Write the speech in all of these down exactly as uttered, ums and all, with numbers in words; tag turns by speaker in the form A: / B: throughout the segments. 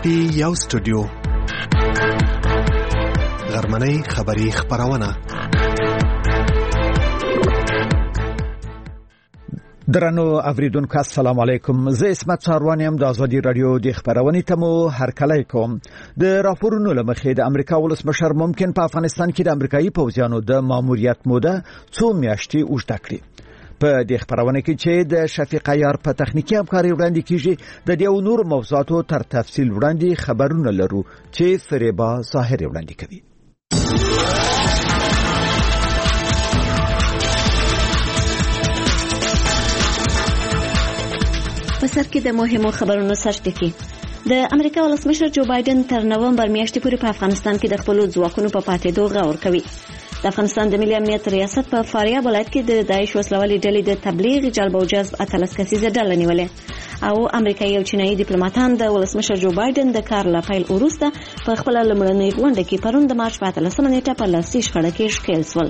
A: کې یو سټوډیو غرمنۍ خبری خبرونه.
B: درنو اوریدونکو السلام علیکم. زه اسمت ساروان یم د ازادي رادیو د خبرونې تمو هر کله کوم. د راپورونو لمخې د امریکا ولسمشر ممکن په افغانستان کې د امریکایي پوځیانو د ماموریت موده څو میاشتې اوږده کړي. په دې خبرونه کې چې د شفیق عیار په تخنیکی همکاري وړاندې کیږي د دې او نور موضوعاتو تر تفصیل وړاندې خبرونه لرو چې فریبا ظاهر وړاندې کوي.
C: په سر کې د مهمو خبرونو سرټکی. د امریکا ولسمشر جو بایدن تر نومبر میاشتې پورې په افغانستان کې د خپل ځواکونو په پاتېدو غور کوي. د افغانستان د ملي امنیت ریاست په فاریاب ولایت کې د داعش وسلوالې ډلې د تبلیغ جلب او جذب اتلس کسیزه ډله نیولې او امریکایي او چینایي ډیپلوماټان د ولسمشر جو بایدن د کار له پیل وروسته په خپل لومړنۍ غونډه کې پرون د مارچ په اتلسمه نیټه په لاسي شخړه کې ښکېل شول.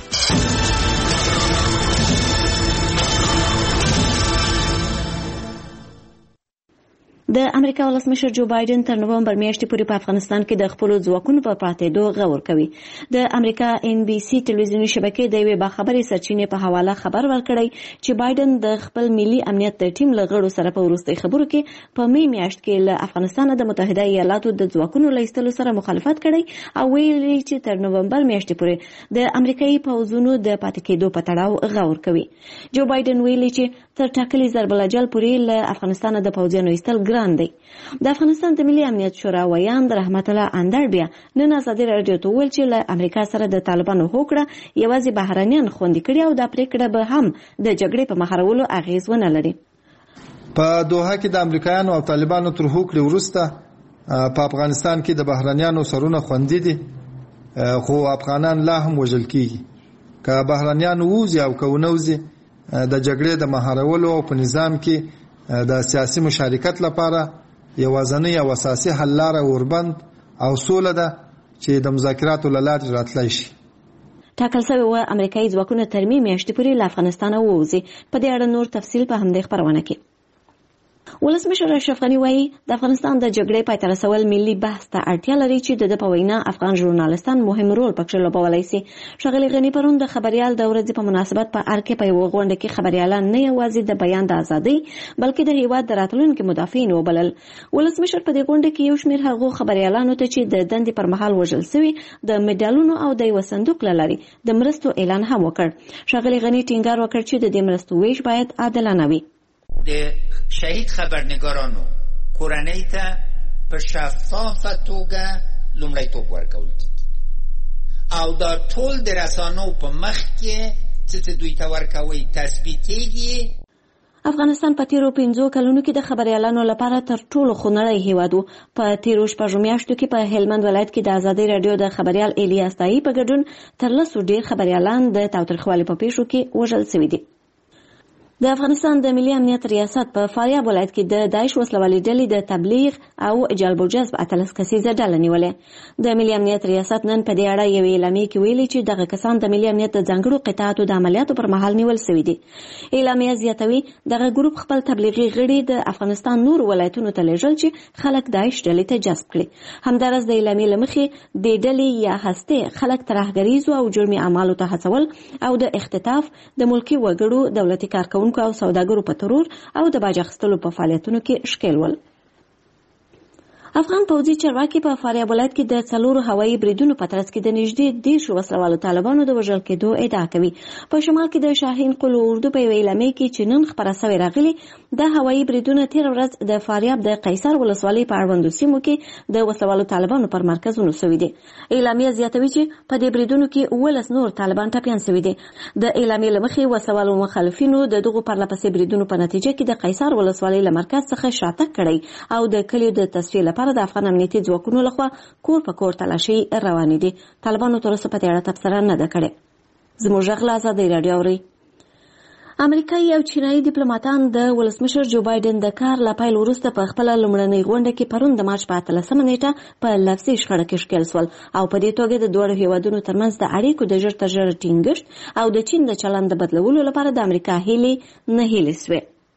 C: د امریکا ولسمشر جو بایدن تر نومبر میاشتې پورې په افغانستان کې د خپل ځواکونو په پاتېدو غور کوي. د امریکا ان بي سي ټلویزیوني شبکې د یوې باخبري سرچینې په حواله خبر ورکړی چې بایدن د خپل ملي امنیت د ټیم له غړو سره په وروستي خبرو کې په می میاشت کې له افغانستان د متحده ایالاتو د ځواکونو له ایستلو سره مخالفت کړی او ویلي چې تر نومبر میاشتې پورې د امریکایي پوځونو د پاتې کېدو په تړاو غور کوي. جو بایدن ویلي چې تر ټاکلي ضرب الاجل پورې له افغانستان د پوځیانو ایستل ګران دی. د افغانستان د ملي امنیت شورا ویان د رحمت الله اندر بیا نن ازادي رادیو ته ویل چې له امریکا سره د طالبانو هوکړه یوازې بهرانيان خوندي کړي او د پریکړه به هم د جګړې په مخارولو اغیز ونه لري.
D: په دوحه کې د امریکایانو او طالبانو تر هوکړې وروسته په افغانستان کې د بهرانيانو سرونه خوندي دي خو افغانان لا هم وژل کیږي. که بهرانيان ووزي او که ونوزي د جګړې د مهارولو او په نظام کې د سیاسي مشارکت لپاره یوازنی او اساسي حل لاره اوربند او سوله ده چې د مذاکراتو له لارې راتلای شي.
C: ټاکل شوی و امریکایي ځواکونه تر می میاشتې پورې له افغانستان ووځي. په دې اړه نور تفصیل په همدې خبرونه کې. ولسمشر اشرف غني وایي د افغانستان د جګړې پای ته رسول ملي بحث ته اړتیا لري چې د په وینا افغان ژورنالستان مهم رول پکې لوبولی شي. ښاغلي غني پرون د خبريال د ورځې په مناسبت په ار کې په یو غونډه کې خبريالان نه یوازې د بیان د ازادۍ بلکې د هیواد د راتلونکي مدافعین وبلل. ولسمشر په دې غونډه کې یو شمېر هغو خبريالانو ته چې د دندې پر مهال وژل شوي د میډالونو او د یو صندوق لاري د مرستو اعلان هم وکړ. ښاغلي غني ټینګار وکړ چې د دې مرستو ویش باید عادلانه وي.
E: د شهید خبرنګارانو کورنۍ ته په شفافه توګه لومړیتوب ورکول او دا ټول د رسانو په مخ کې چې دوی ته ورکوي تثبیتېږي.
C: افغانستان په تیرو پنځو کلونو کې د خبريالانو لپاره تر ټولو خونړی هیواد و. په تیرو شپږو میاشتو کې په هلمند ولایت کې د ازادي رادیو د خبريال الیاس تایي په ګډون تر لسو ډیر خبريالان د تاوتریخوالي په پیښو کې وژل شوي دي. د افغانستان د ملي امنیت ریاست په فاریاب ولایت کې د داعش وسلوالې ډلې د تبلیغ او جلب او جذب اتلس کسیزه ډله نیولې. د ملي امنیت ریاست نن په دې اړه یو اعلامیه کې ویلي چې دغه کسان د ملي امنیت د ځانګړو قطاعاتو د عملیاتو پر مهال نیول شوي دي. اعلامیه زیاتوي دغه ګروپ خپل تبلیغي غړي د افغانستان نور ولایتونو ته لیږل چې خلک داعش ډلې ته جذب کړي. همدارس د اعلامیه له مخې د ډلې یا هستې خلک ترهګریزو او جرمي اعمالو ته هڅول او د اختطاف د ملکي وګړو دولتي کارکونکو او سوداګرو په ترور او د باج اخیستلو په فعالیتونو کې ښکېل ول. افغان پوځي چارواکي په فاریاب ولایت کې د څلورو هوایي بریدونو په ترڅ کې د نږدې دېرشو وسلوالو طالبانو د وژل کېدو ادعا کوي. په شمال کې د شاهین قلو اردو په یوه اعلامیه کې چې نن خپره سوې راغلي د هوایي بریدونه تېره ورځ د فاریاب د قیصر ولسوالۍ په اړوندو سیمو کې د وسلوالو طالبانو پر مرکزونو شوي دي. اعلامیه زیاتوي چې په دې بریدونو کې اوولس نور طالبان ټپیان شوي دي. د اعلامیې له مخې وسلوالو مخالفینو د دغو پرلهپسې بریدونو په نتیجه کې د قیصر ولسوالۍ له مرکز څخه شاتګ کړی او د کلیو د تصفیې لپاره د افغان امنیتي ځواکونو لخوا کور په کور تلاشي روانې دي. طالبانو تر اوسه په دې اړه تبصره نه ده کړې. زموږ غږ له ازادۍ راډیو اورئ. امریکایي او چینایي ډیپلوماټان د ولسمشر جو بایدن د کار له پیل وروسته په خپله لومړنۍ غونډه کې پرون د مارچ په اتلسمه نیټه په لفظي شخړه کې ښکېل شول او په دې توګه د دواړو هیوادونو ترمنځ د اړیکو د ژر تر ژره ټینګښت او د چین د چلند د بدلولو لپاره د امریکا هیلې نه هیلې شوې.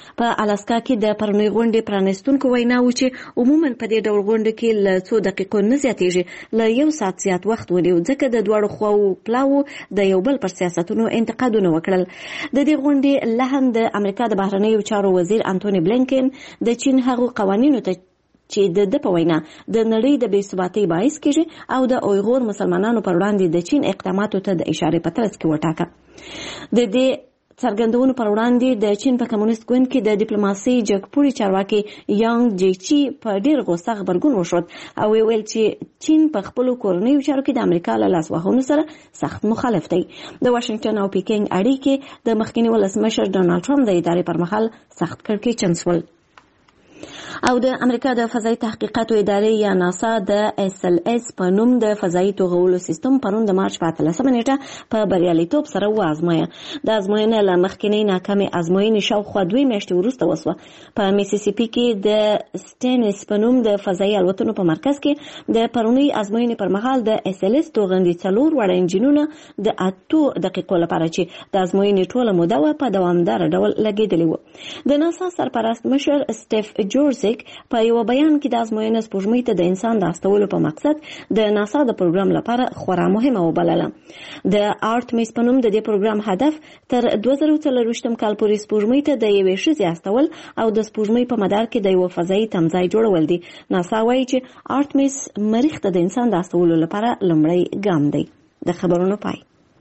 C: په الاسکا کې د پرونی غونډې پرانیستونکو وینا و چې عموما په دې ډول غونډه کې له څو دقیقو نه زیاتېږي له یو ساعت زیات وخت ونیو ځکه د دواړو خواو پلاو د یو بل پر سیاستونو انتقادونه وکړل. د دې غونډې له هم د امریکا د بهرنیو چارو وزیر انټونی بلینکن د چین هغو قوانینو ته چې د د په وینا د نړۍ د بې ثباتۍ باعث کېږي او د اویغور مسلمانانو پر وړاندې د چین اقداماتو ته د اشارې په ترڅ کې وټاکه. د دې څرګندونو پر وړاندې د چین په کمونیست ګوند کې د ډیپلوماسۍ جګپوړي چارواکي یانګ جیچي په ډیر غوسه غبرګون وښود او ویل چې چین په خپلو کورنیو چارو کې د امریکا له لاسوهنو سره سخت مخالف دی. د واشنگټن او پیکینګ اړیکې د مخکني ولسمشر ډونالډ ټرمپ د ادارې پر مهال سخت کړکېچن شول. او د امریکا د فضایي تحقیقاتو ادارې یا ناسا د اس ال اس په نوم د فضایي توغولو سیستم پرون د مارچ په اتلسمه نیټه په بریالیتوب سره وازمایه. د ازموینې له مخکینۍ ناکامې ازموینې شاوخوا دوه میاشتې وروسته وسوه. په میسیسیپي کې د سټینس په نوم د فضایي الوتنو په مرکز کې د پرونی ازموینې پر مهال د اس ال اس توغندي څلور وړ انجینونه د اتو دقیقو لپاره چې د ازموینې ټوله موده په دوامدار ډول لګیدلې و. د ناسا سرپرست مشر سټیف جورزیک په یو بیان کې د ازموینې سپوږمۍ ته د انسان د استولو په مقصد د ناسا د پروګرام لپاره خورا مهمه وبلله. د آرټمیس په نوم د دې پروګرام هدف تر دوه زره څلوېښتم کال پورې سپوږمۍ ته د یوې ښځې استول او د سپوږمۍ په مدار کې د یو فضایي تمځای جوړول دي. ناسا وایي چې آرټمیس مریخ ته د انسان د استولو لپاره لومړی ګام دی. د خبرونو پای.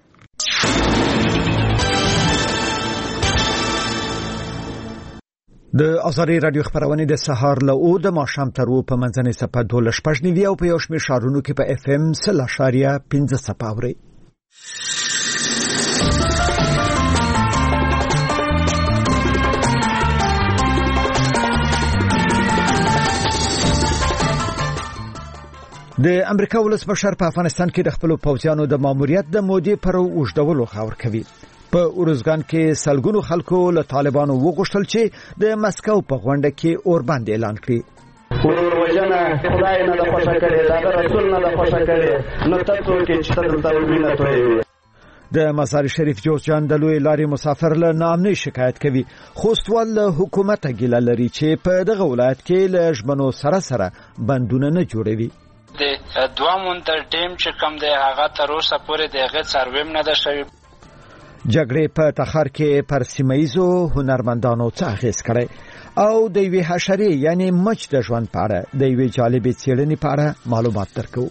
B: د ازاري رادیو خبرونه د سهار له او د ماښام تر و په منځنۍ صفه دوه شپږ نیوي او په یو شمېر ښارونو کې په اف ام سل اشاریه پنځه صفه اوري. د امریکا ولسمشر په افغانستان کې د خپل پوځیانو د ماموریت د مودې پر اوږدولو خبر کوي. په اورزګان کې سلګونو خلکو له طالبانو وغوښتل چې د مسکو په غونډه کې اوربند اعلان کړي.
F: ورور وجنه خدای نه د خوښه کړي دا رسول نه د خوښه کړي نو تاسو کې چې تاسو وینئ توي.
B: د مزار شریف جوزجان د لوی لارې مسافر له نامنۍ شکایت کوي. خوستوال له حکومت ګیله لري چې په دغه ولایت کې له ژمنو سره سره بندونه نه جوړوي.
G: د دوه مونټر ټیم چې کوم دی هغه تر اوسه پورې دغه څارویم نه ده شوی.
B: جګړې په تخار کې پر سیمایزو هنرمندانو څه اغیز کړي او د یوې حشرې یعنی مچ د ژوند په اړه د یوې جالبې څېړنې په اړه معلومات درکو.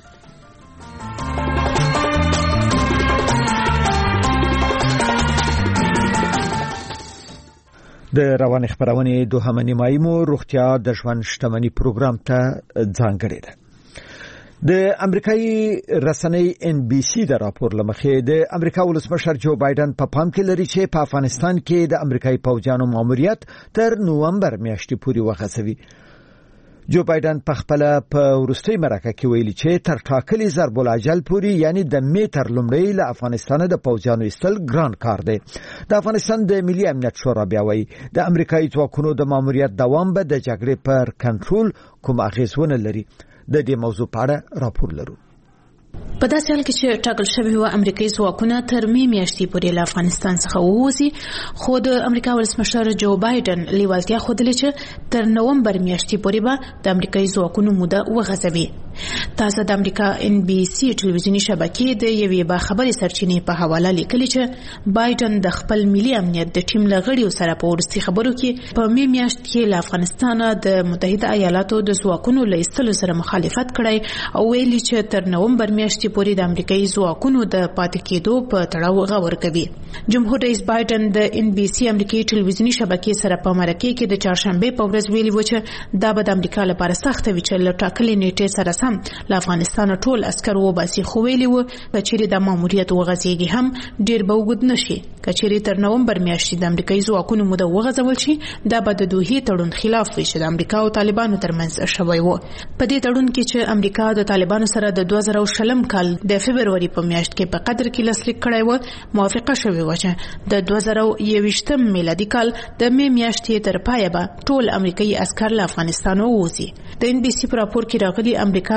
B: د رواني خبرونې دوهمه نیمایي مو روغتیا د ژوند شتمنۍ پروګرام ته ځانګړې ده. د امریکایي رسنۍ ان بي سي د راپور لمخې د امریکا ولسمشر جو بایدن په پام کې لري چې په افغانستان کې د امریکایي پوځیانو ماموریت تر نومبر میاشتې پورې وغځوي. جو بایدن په خپل په وروستي مرکه کې ویلي چې تر ټاکلي ضرب الاجل پورې یعنی د میټر لومړی له افغانستان د پوځیانو ایستل ګران کار دی. د افغانستان د ملي امنیت شورا بیا وایي د امریکایي ځواکونو د ماموریت دوام به د جګړې پر کنټرول کوم اغیزونه لري. د دې موضوع په اړه راپور لرو.
H: په داسې حال کې چې ټاکل شوی و امریکایي ځواکونه تر می میاشتې پورې له افغانستان څخه ووځي خو د امریکا ولسمشر جو بایدن لیوالتیا ښودلې چې تر نومبر میاشتې پورې به د امریکایي ځواکونو موده وغځوي. تاسو د امریکا ان بي سي ټلویزیونی شبکې د یوې باخبري سرچینې په حواله لیکلي چې بایدن د خپل ملي امنیت د ټیم لغړیو سره په ورستي خبرو کې په می میاشت کې له افغانستان د متحده ایالاتو د ځواکونو له ایستلو سره مخالفت کړی او ویلي چې تر نومبر میاشتې پورې د امریکایي ځواکونو د پاتې کېدو په تړاو غور کوي. جمهور رئیس بایدن د ان بي سي امریکایي ټلویزیونی شبکې سره په مرکه کې د چهارشنبه په ورځ ویلي و چې دا به د امریکا لپاره سخت وي چې له ټاکلې نیټې سره سم له افغانستان ټول عسكر وباسي خو ویلي و چې د ماموریت وغځيږي هم ډیر به وګد نشي. کچېری تر نومبر میاشتې د امریکایي ځواکونو موده وغځول شي دا به د دوه تړون خلاف وي چې د امریکا او طالبانو ترمنځ شوی و. په دې تړون کې چې امریکا د طالبانو سره د دوه زره شلم کال د فبرवरी په میاشت کې په قدر کې لاسلیک کړی و موافقه شوې و چې د دوه زره یوویشتم میلادي کال د می میاشتې تر پایه به ټول امریکایي عسكر له افغانستان ووځي. د ان بي سي په راپور کې راغلي امریکا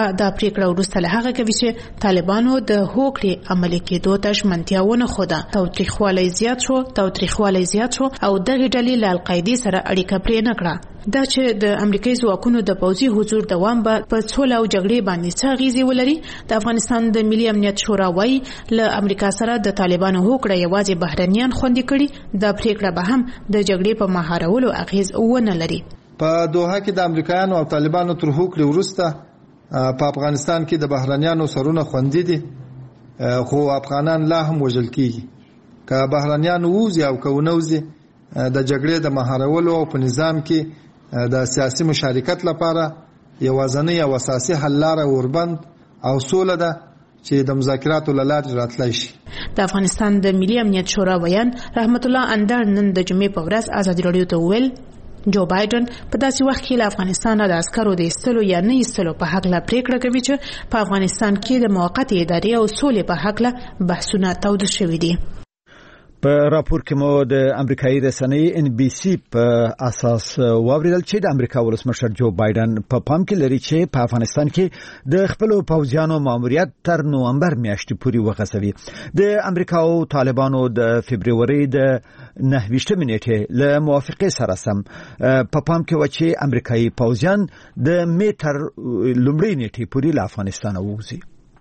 H: امریکا دا پریکړه وروسته له هغه کوي چې طالبانو د هوکړې عملي کېدو ته ژمنتیا ونه ښوده. تاوتریخوالی زیات شو تاوتریخوالی زیات شو او دغه ډلې له القاعدې سره اړیکه پرې نه کړه. دا چې د امریکایي ځواکونو د پوځي حضور دوام به په سوله او جګړې باندې څه اغیزې ولري. د افغانستان د ملي امنیت شورا وايي له امریکا سره د طالبانو هوکړه یوازې بهرنیان خوندي کړي، دا پریکړه به هم د جګړې په مهارولو اغیز ونه لري.
D: په دوحه کې د امریکایانو او طالبانو تر هوکړې وروسته په افغانستان کې د بهرنیانو سرونه خوندي دي، خو افغانان لا هم وژل کیږي. که بهرنیان ووځي او که ونوځي د جګړې د مهارولو او په نظام کې د سیاسي مشارکت لپاره یوازینی او اساسي حل لاره اوربند او سوله ده چې د مذاکراتو له لارې راتلای شي.
H: د افغانستان د ملي امنیت شورا ویان رحمت الله اندر نن د جمعې په ورځ ازادي راډیو ته وویل جو بایدن په داسې وخت کې له افغانستان د عسکرو د ایستلو یا نه ایستلو په حق لا پریکړه کوي چې په افغانستان کې د موقتې ادارې او سولې په حق لا بحثونه تود شوي دي.
B: په راپور کې مو د امریکایي رسنۍ ان بي سي په اساس واوریدل چې د امریکا ولسمشر جو بایدن په پام کې لري چې په افغانستان کې د خپل پوځیانو ماموریت تر نومبر میاشتې پورې وغځوي. د امریکا او طالبانو د فبرवरी د نهه نیټې له موافقې سره سم په پام کې و چې امریکایي پوځیان د می تر لومړۍ نیټې پورې له افغانستان ووځي.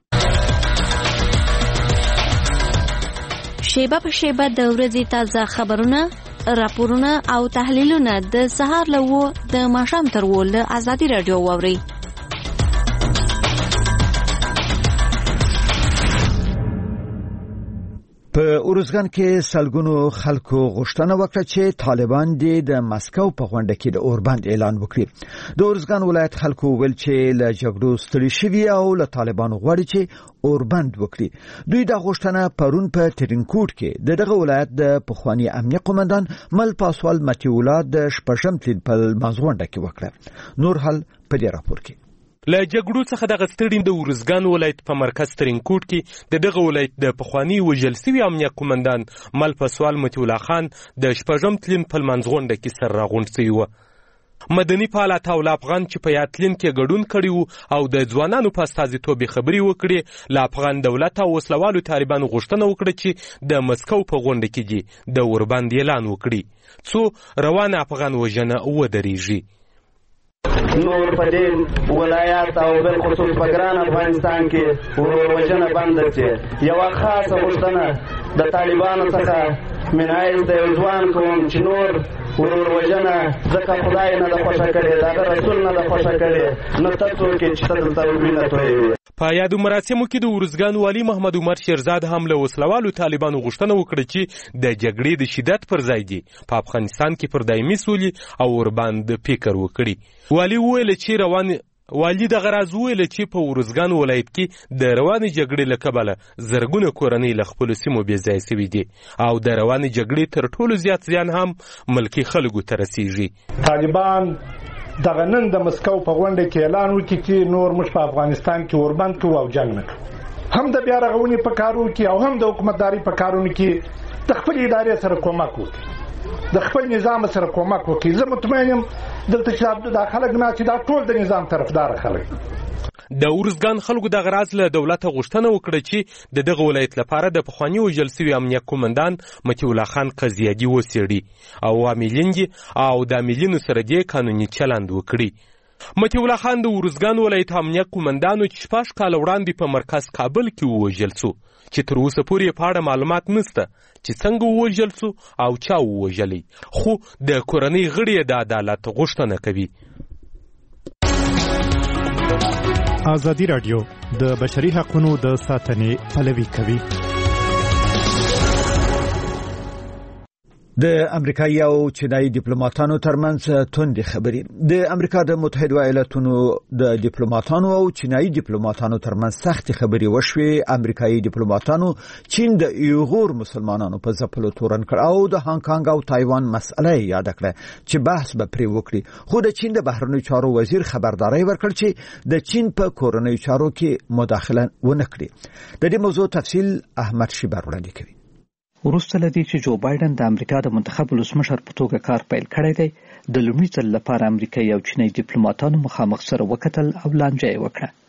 C: شیبه په شیبه د ورځې تازه خبرونه، راپورونه او تحلیلونه د سهار له وو د ماښام تر وو له ازادي راډیو واوري.
B: په اورزګان کې سلګونو خلکو غوښتنه وکړه چې طالبان د مسکو په غونډه کې د اوربند اعلان وکړي. د اورزګان ولایت خلکو ویل چې له جګړو ستړي شوي او له طالبانو غواړي چې اوربند وکړي. دوی دا غوښتنه پرون په ترینکوټ کې د دغه ولایت د پخوانی امنیه قومندان مل پاسوال متیولا د شپږم تلین په مازغونډه کې وکړه. نور حل په دې راپور کې.
I: له جګړو څخه د غستړین د اورزګان ولایت په مرکز ترینکوټ کې د دغه ولایت د پخوانی وژل شوي امنیه قومندان مل پاسوال متیولا خان د شپږم تلین په مازغونډه کې سر راغونډ شوی و. مدني فعالات او افغان چې په یاتلین کې ګډون کړي او د ځوانانو په استازیتوب خبري وکړي، له افغان دولت او وسلوالو طالبانو غوښتنه وکړه چې د مسکو په غونډه کې د اوربند اعلان وکړي څو روانه افغان وژنه ودرېږي.
F: نور په دې ولایات او بالخصوص په ګران افغانستان کې ورور وژنه بند شي. یوه خاصه غوښتنه د طالبانو څخه منایز د یو ځوان کوم چې نور ورور وژنه ځکه خدای نه ده خوښه کړې، دغه رسول نه ده خوښه کړې، نو ته څوک یې چې ته دلته وینه تویوي.
I: په یادو مراسمو کې د اورزګان والي محمد عمر شیرزاد هم له وسلوالو طالبانو غوښتنه وکړه چې د جګړې د شدت پر ځای دي په افغانستان کې پر دایمي سولې او ورباندې فکر وکړي. والي وویل چې روان والي دغه راز وویل چې په اورزګان ولایت کې د روانې جګړې له کبله زرګونه کورنۍ له خپلو سیمو بې ځایه سوي دي او د روانې جګړې تر ټولو زیات زیان هم ملکي خلکو ته رسیږي.
J: طالبان دغه نن د مسکو په غونډه کې اعلان وکړي چې نور موږ په افغانستان کې اوربند کوو او جنګ نه کوو. هم د بیا رغونې په کارونو کې او هم د حکومتداري په کارونو کې د خپل ادارې سره کومک وکړي، د خپل نظام سره کومک وکړي. زه مطمئن یم دلته چې دا خلک ناست دا ټول د نظام طرفدار خلک.
I: د اورزګان خلکو د غراز له دولت غوښتنه وکړه چې د دغه ولایت لپاره د پخوانی وژل شوي امنیه قومندان متیولا خان قضیه‌ګي وڅېړي او عاملین او د عاملینو سره دې قانوني چلند وکړي. متیولا خان د اورزګان ولایت امنیه قومندانو چې شپږ کاله وړاندې په مرکز کابل کې ووژل شو چې تر اوسه پورې په اړه معلومات نشته چې څنګه ووژل شو او چا ووژلی، خو د کورنۍ غړي د عدالت غوښتنه کوي.
K: ازادي راډیو د بشري حقوقو د ساتنې پلوي کوي.
B: د امریکایي او چینایي ډیپلوماټانو ترمنځ توندې خبرې. د امریکا د متحده ایالاتونو د ډیپلوماټانو او چینایي ډیپلوماټانو ترمنځ سختې خبرې وشوې. امریکایي ډیپلوماټانو چین د یوغور مسلمانانو په ځپلو تورن کړ او د هانګ کانګ او تایوان مسله یاد کړه چې بحث به پرې وکړي. خو د چین د بهرنیو چارو وزیر خبرداري ورکړ چې د چین په کورنیو چارو کې مداخله ونه کړي. د دې موضوع تفصیل احمد شیبر وړاندې کوي.
L: وروسته لدی چې جو بایدن د امریکا د منتخب ولسمشر په توګه کار پیل کړی دی، د لومړي ځل لپاره امریکایي او چینایي ډیپلوماټانو مخامخ سره وکتل او لانجه یې وکړه.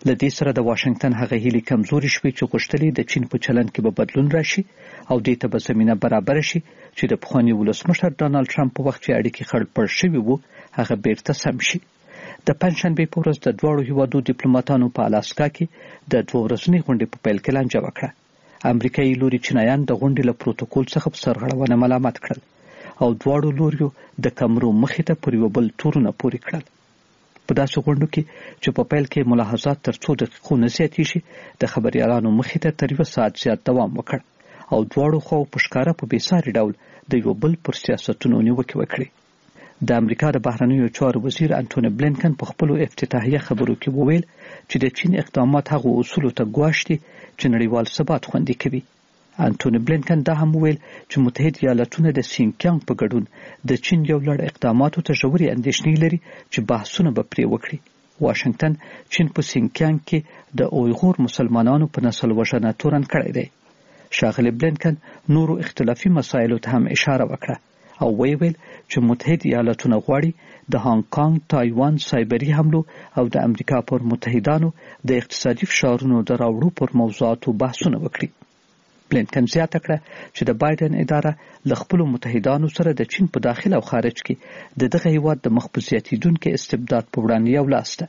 L: لدې سره د واشنگټن هغه هیلې کمزوري شوې چې غوښتلې د چین په چلند کې به بدلون راشي او دې ته به زمینه برابر شي چې د پخواني ولسمشر ډانلډ ټرمپ په وخت چې اړیکې خړپړ شوي وو هغه بیرته سم شي. د پنځشنبې په ورځ د دواړو هیوادو ډیپلوماټانو په الاسکا کې د دوه ورځنۍ غونډې په پیل کې لانجه وکړه. امریکایي لوري چینایان د غونډې له پروتوکول څخه په سرغړونه ملامت کړل او دواړو لوریو د کمرو مخې ته پر یو بل تورونه پورې کړل. په داسې غونډو کې چې په پیل کې ملاحظات تر څو دقیقو نه زیاتې شي د خبريالانو مخې ته تر یو ساعت زیات دوام وکړ او دواړو خو په ښکاره په بېساري ډول د یو بل پر سیاستونو نیوکې وکړي. د امریکا د بهرنیو چارو وزیر انټونی بلینکن په خپلو افتتاحیه خبرو کې وویل چې د چین اقدامات هغو اصولو ته ګواښ دي چې نړیوال ثبات خوندي کوي. انټونی بلینکن دا هم وویل چې متحد ایالتونه د سینکیانګ په ګډون د چین یو لړ اقداماتو ته ژورې اندېښنې لري چې بحثونه به پرې وکړي. واشنگټن چین په سینکیانګ کې د اویغور مسلمانانو په نسل وژنه تورن کړی دی. ښاغلی بلینکن نورو اختلافي مسایلو ته هم اشاره وکړه او ویل چې متحد ایالتونه غواړي د هانګ کانګ، تایوان، سایبري حملو او د امریکا پر متحدانو د اقتصادي فشارونو د راوړو پر موضوعاتو بحثونه وکړي. بلینکن زیاته کړه چې د بایدن اداره له خپلو متحدانو سره د چین په داخل او خارج کې د دغه هیواد د مخ په زیاتېدونکي استبداد په وړاندې یو لاس ده.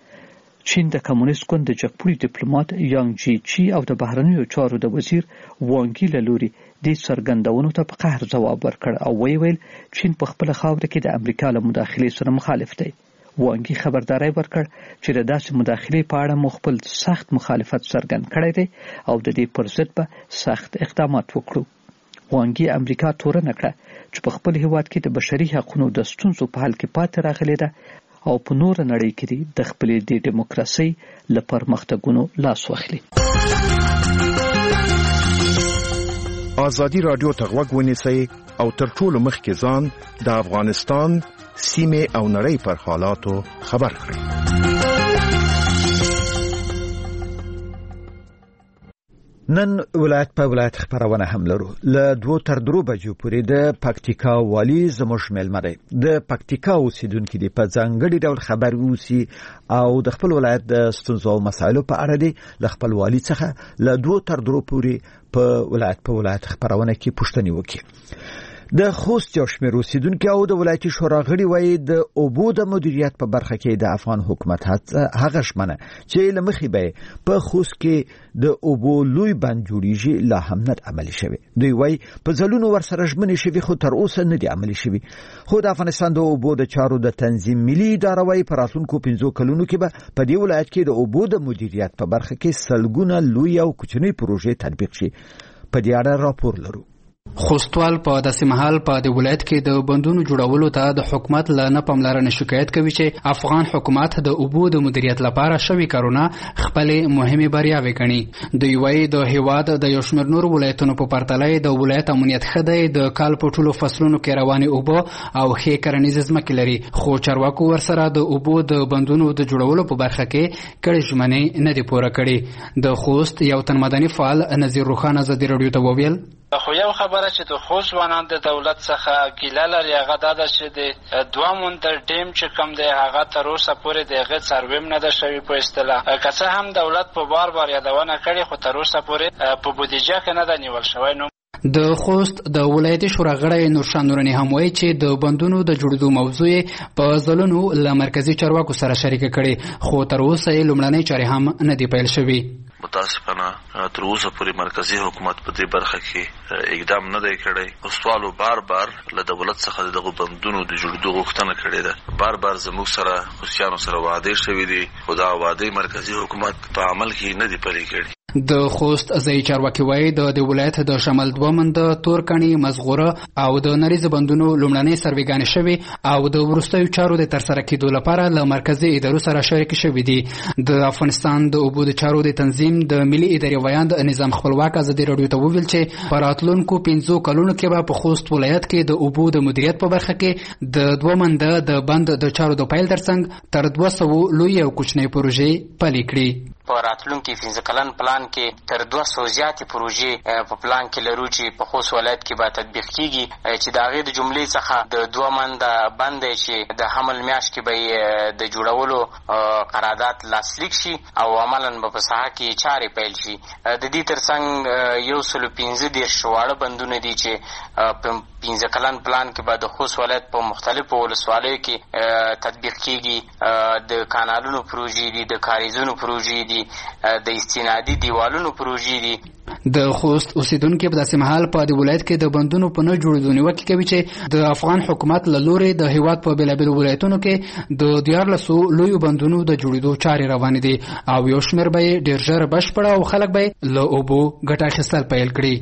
L: چین د کمونیست ګوند د جګپوړي ډیپلوماټ یانګ جی چی او د بهرنیو چارو د وزیر وانګي له لوري دې څرګندونو ته په قهر ځواب ورکړ او ویل چین په خپله خاوره کې د امریکا له مداخلې سره مخالف دی. وانګي خبرداری ورکړ چې د داسې مداخلې په اړه مو خپل سخت مخالفت څرګند کړی دی او د دې پر ضد به سخت اقدامات وکړو. وانګي امریکا تورنه کړه چې په خپل هیواد کې د بشري حقوقو د ستونزو په حل کې پاتې راغلې ده او په نور نړۍ کې د خپلې د دیموکراسي له پرمختګونو لاس واخلي.
M: ازادي رادیو ته غوږ ونیسئ او تر ټولو مخکې ځان د افغانستان سیمه او نړۍ پر حالاتو خبر کړئ.
B: نن ولایت په ولایت خبرونه هم لرو. له دوه تر درو بجو پورې د پکتیکا والی زموږ مېلمه دی. د پکتیکا اوسیدونکو دی په ځانګړي ډول خبر اوسي او د خپل ولایت د ستونزو او مسایلو په اړه دی له خپل والی څخه له دوه تر درو پورې په ولایت په ولایت خبرونه کې پوښتنې وکړي. د خوست یو شمېر اوسیدونکو او د ولایتي شورا غړي وایي د اوبو د مدیریت په برخه کې د افغان حکومت هغه شمنه چې لمخې به په خوست کې د اوبو لوی بند جوړیږي لا هم نه عملي شوی. دوی وایي په ځلونو ورسره ژمنې شوي خو تر اوسه نه دي عملي شوي. خو د افغانستان د اوبو د چارو د تنظیم ملي اداره وایي په راتلونکو پنځو کلونو کې به په دې ولایت کې د اوبو د مدیریت په برخه کې سلګونه لوی او کوچنۍ پروژې تطبیق شي. په دې اړه راپور لرو.
N: خوستوال په داسې مهال په د ولایت کې د بندونو جوړولو ته د حکومت له نه پاملرنې شکایت کوي چې افغان حکومت د اوبو د مدیریت لپاره شوي کارونه خپل مهمه بریاوې ګڼي. دوی وایي د هیواد د یو شمېر نورو ولایتونو په پرتله د ولایت امنیت ښه دی، د کال په ټولو فصلونو کې روانې اوبه او ښې کرنیزې ځمکې لري، خو چارواکو ورسره د اوبو د بندونو د جوړولو په برخه کې کړې ژمنې نه دي پوره کړي. د خوست یو تن مدني فعال نذیر روخان ازادي راډیو ته وویل
G: خو یو خبره چې د خوست ځوانان د دولت څخه ګیله لري هغه دا ده چې د دوه مونتر ډیم چې کوم دی هغه تر اوسه پورې د هغې څارویم نه ده شوي په اصطلاح. که څه هم دولت په بار بار یادونه کړې خو تر اوسه پورې په بودیجه کې نه ده نیول شوی. نو
N: د خوست د ولایتي شورا غړی نورشاه نوراني هم وایي چې د بندونو د جوړېدو موضوع په ځلونو له مرکزي چارواکو سره شریکه کړې خو تر اوسه یې لومړنۍ چارې هم نه دي پیل شوي.
O: متاسفانه تر اوسه پورې مرکزي حکومت په دې برخه کې اقدام نه دی کړی. خوستوالو بار بار له دولت څخه دغه بندونو د جوړېدو غوښتنه کړې ده. بار بار زموږ سره خوستیانو سره وعدې شوي دي خو دا وعدې مرکزي حکومت په عمل کې نه دي پلي کړي.
N: د خوست ځایي چارواکي وایي د ولایت د شمال دوه منده تورکڼي مزغوره او د نریزه بندونو لومړنۍ سروېګانې شوي او د وروستیو چارو د ترسره کېدو لپاره له مرکزي ادارو سره شریک شوي دي. د افغانستان د اوبو د چارو د تنظیم د ملي ادارې ویاند نظام خپلواک ازادي راډیو ته وویل چې په راتلونکو پنځو کلونو کې به په خوست ولایت کې د اوبو د مدیریت په برخه کې د دوه منده د بند د چارو د پیل ترڅنګ تر دوه سوه لوی او کوچنۍ پروژې پلي کړي.
P: په راتلونکي پنځه کلن پلان کې تر دوه سوه زیاتې پروژې په پلان کې لرو چې په خوست ولایت کې به تطبیق کیږي چې د هغې د جملې څخه د دوه منده بند دی چې د حمل میاشت کې به د جوړولو قرارداد لاسلیک شي او عملاً به په ساحه کې چارې پیل شي. د دې ترڅنګ یو سلو پنځه دېرش واړه بندونه دي چې په پنځه کلن پلان کې به د خوست ولایت په مختلفو ولسوالیو کې تطبیق کیږي. د کانالونو پروژې دي، د کاریزونو پروژې دي، د استنادي دیوالونو پروژې دي.
N: د خوست اوسیدونکو په داسې مهال په دې ولایت کې د بندونو په نه جوړېدو نیوکه کوي چې د افغان حکومت له لوري د هیواد په بېلابېلو ولایتونو کې د دیارلسو لویو بندونو د جوړېدو چارې روانې دي او یو شمېر به یې ډېر ژر بشپړه او خلک به یې له اوبو ګټه اخیستل پیل کړي.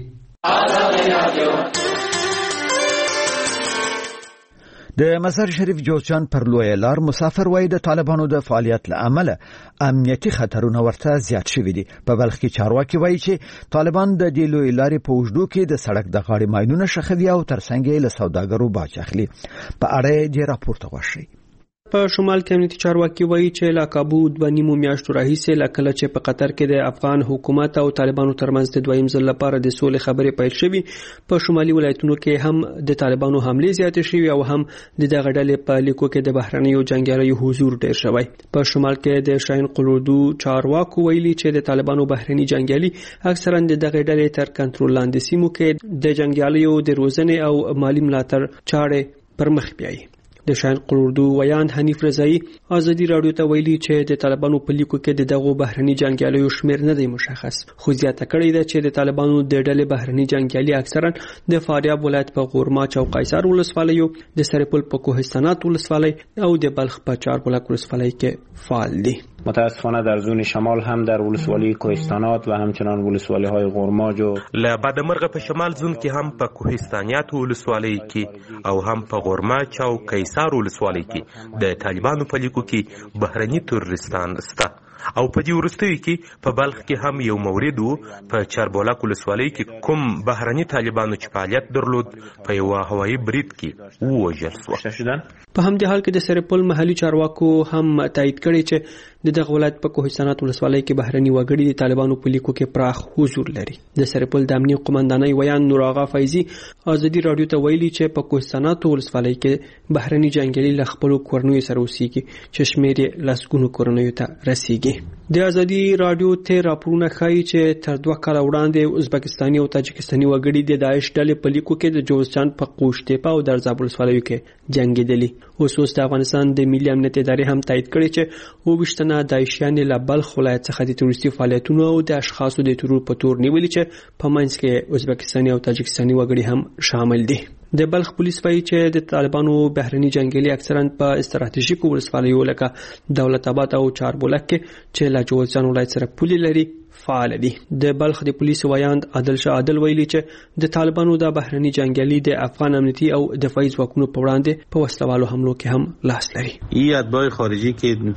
B: د مزار شریف جوزجان پر لویه لار مسافر وای د طالبانو د فعالیت له امله امنیتي خطرونه ورته زیات شوي دي. په بلخ کې چارواکي وایي چې طالبان د دې لویې لارې په اوږدو کې د سړک د غاړې ماینونه ښخوي او ترڅنګ یې له سوداګرو باج اخلي. په اړه یې دې راپور ته غوښتي.
Q: په شمال کې امنیتي چارواکي وایي چې لا کابو د نیمو میاشتو راهیسې لا کله چې په قطر کې د افغان حکومت او طالبانو ترمنځ د دویم ځل لپاره د سولې خبرې پیل شوې، په شمالي ولایتونو کې هم د طالبانو حملې زیاتې شوې او هم د دغه ډلې په لیکو کې د بهرنیو جنګیالیو حضور ډېر شوی. په شمال کې د شاهین قلوردو چارواکو ویلي چې د طالبانو بهرني جنګیالي اکثرا د دغه ډلې تر کنټرول لاندې سیمو کې د جنګیالیو د روزنې او مالی ملاتړ چارې پر مخ بیایي. د شاهین قلوردو ویان حنیف رضایی ازادي رادیو ته ویلي چې د طالبانو په لیکو کې د دغو بهرني جنګیالیو شمیر نه دی مشخص، خو زیاته کړې ده چې د طالبانو د ډلې بهرني جنګیالي اکثرا د فاریاب ولایت په غورماچ او قیصر ولسوالیو، د سرپل په کوهستانات ولسوالۍ او د بلخ په چاربلاک ولسوالۍ کې فعال دي.
R: متاسفانه در زون شمال هم در ولسوالی کوهستانات و همچنان ولسوالی های غورماج و
I: له بعدمرغه په شمال زون کې هم په کوهستانیات ولسوالی کې او هم په غورماچ او قیصر ولسوالی کې د طالبانو په لیکو کې بهرني تورستان سته او په دې وروستیو کې په بلخ کې هم یو مورد وو په چاربلاک ولسوالۍ کې کوم بهرني طالبانو چې فعالیت درلود په یو هوایي برید کې ووژل شو.
Q: په همدې حال کې د سرپل محلي چارواکو هم تایید کړی چې د دغه ولایت په کوهستانات ولسوالۍ کې بهرني وګړي د طالبانو په لیکو کې پراخ حضور لري. د سرپل د امنیه قومندانۍ ویان نور آغا فیضي ازادي رادیو ته ویلي چې په کوهستانات ولسوالۍ کې بهرني جنګیالي له خپلو کورنیو سره اوسېږي چې شمېر یې لسګونو کورنیو ته رسیږي. د ازادي رادیو ته راپورونه ښایي چې تر دوه کاله وړاندې ازبکستاني او تاجکستاني وګړي د داعش ډلې په لیکو کې د جوزجان په قوشتېپه او درزاب ولسوالیو کې جنګېدلي. اوس اوس د افغانستان د ملي امنیت ادارې هم تایید کړی چې اوویشت تنه داعشیان له بلخ ولایت څخه د تروریستي فعالیتونو او د اشخاصو د ترور په تور نیولي چې په منځ کې ازبکستاني او تاجکستاني وګړي هم شامل دي. د بلخ پولیس وایي چې د طالبانو بهرني جنګیالي اکثرا په استراتیژیکو ولسوالیو لکه دولت آباد او چاربلاک کې چې له جوزجان ولایت سره پولې لري فعال دي. د بلخ د پولیس ویاند عادل شاه عادل ویلي چې د طالبانو د بهرني جنګیالي د افغان امنیتي او دفاعي ځواکونو په وړاندې په وسلوالو حملو کې هم لاس لري.
S: ای اتباع خارجي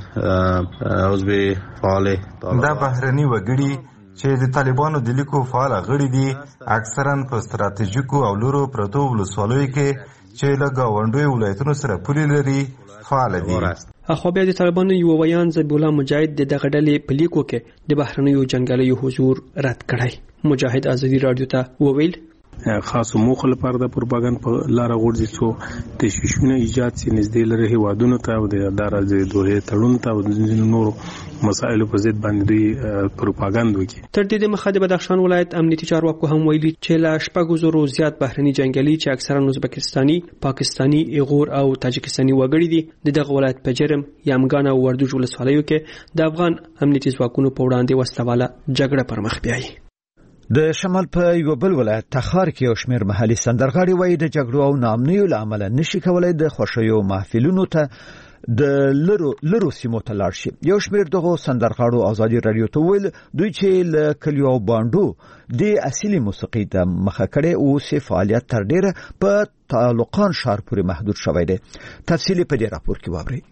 S: کې عضو فعال
T: دا بهرني وګړي چې د طالبانو د لیکو فعال غړي دي اکثرا په استراتیژیکو او لورو پرتو ولسوالیو کې چې له ګاونډیو ولایتونو سره پولې لري فعال دي.
Q: اخو بیا د طالبانو یو ویان ذبیح الله مجاهد د دغه ډلې په لیکو کې د بهرنیو جنګیالیو حضور رد کړی. مجاهد ازادي رادیو ته وویل
U: خاصو موخه لپاره د پروپاګاندا په لار غورځي څو تشویشونه ایجاد سي نږدې لري هیوادونو ته او د دارازي دوه تړون ته او د نورو مسایلو په ضد باندې دوی پروپاګاندا وکړي.
Q: تر دې د مخه د بدخشان ولایت امنیتي چارواکو هم ویلي چې لا شپږ زرو زیات بهرني جنګیالي چې اکثرا ازبکستاني، پاکستاني، ایغور او تاجکستاني وګړي دي د دغه ولایت په جرم، یامګان او وردوج ولسوالیو کې د افغان امنیتي ځواکونو په وړاندې وسلواله جګړه پر مخ بیایي.
B: د شمال په یو بل ولایت تخار کې یو شمېر محلي سندرغاړي وایي د جګړو او ناامنیو له امله نشي کولای د خوښیو محفلونو ته د لرو لرو سیمو ته لاړ شي. یو شمېر دغه سندرغاړو ازادي رادیو ته ویل دوی چې له کلیو او باندو د اصلي موسیقي د مخه کړي او سي فعالیت تر ډیره په تعلقان ښار پورې محدود شوی دی. تفصیلی په دې راپور کې واورئ.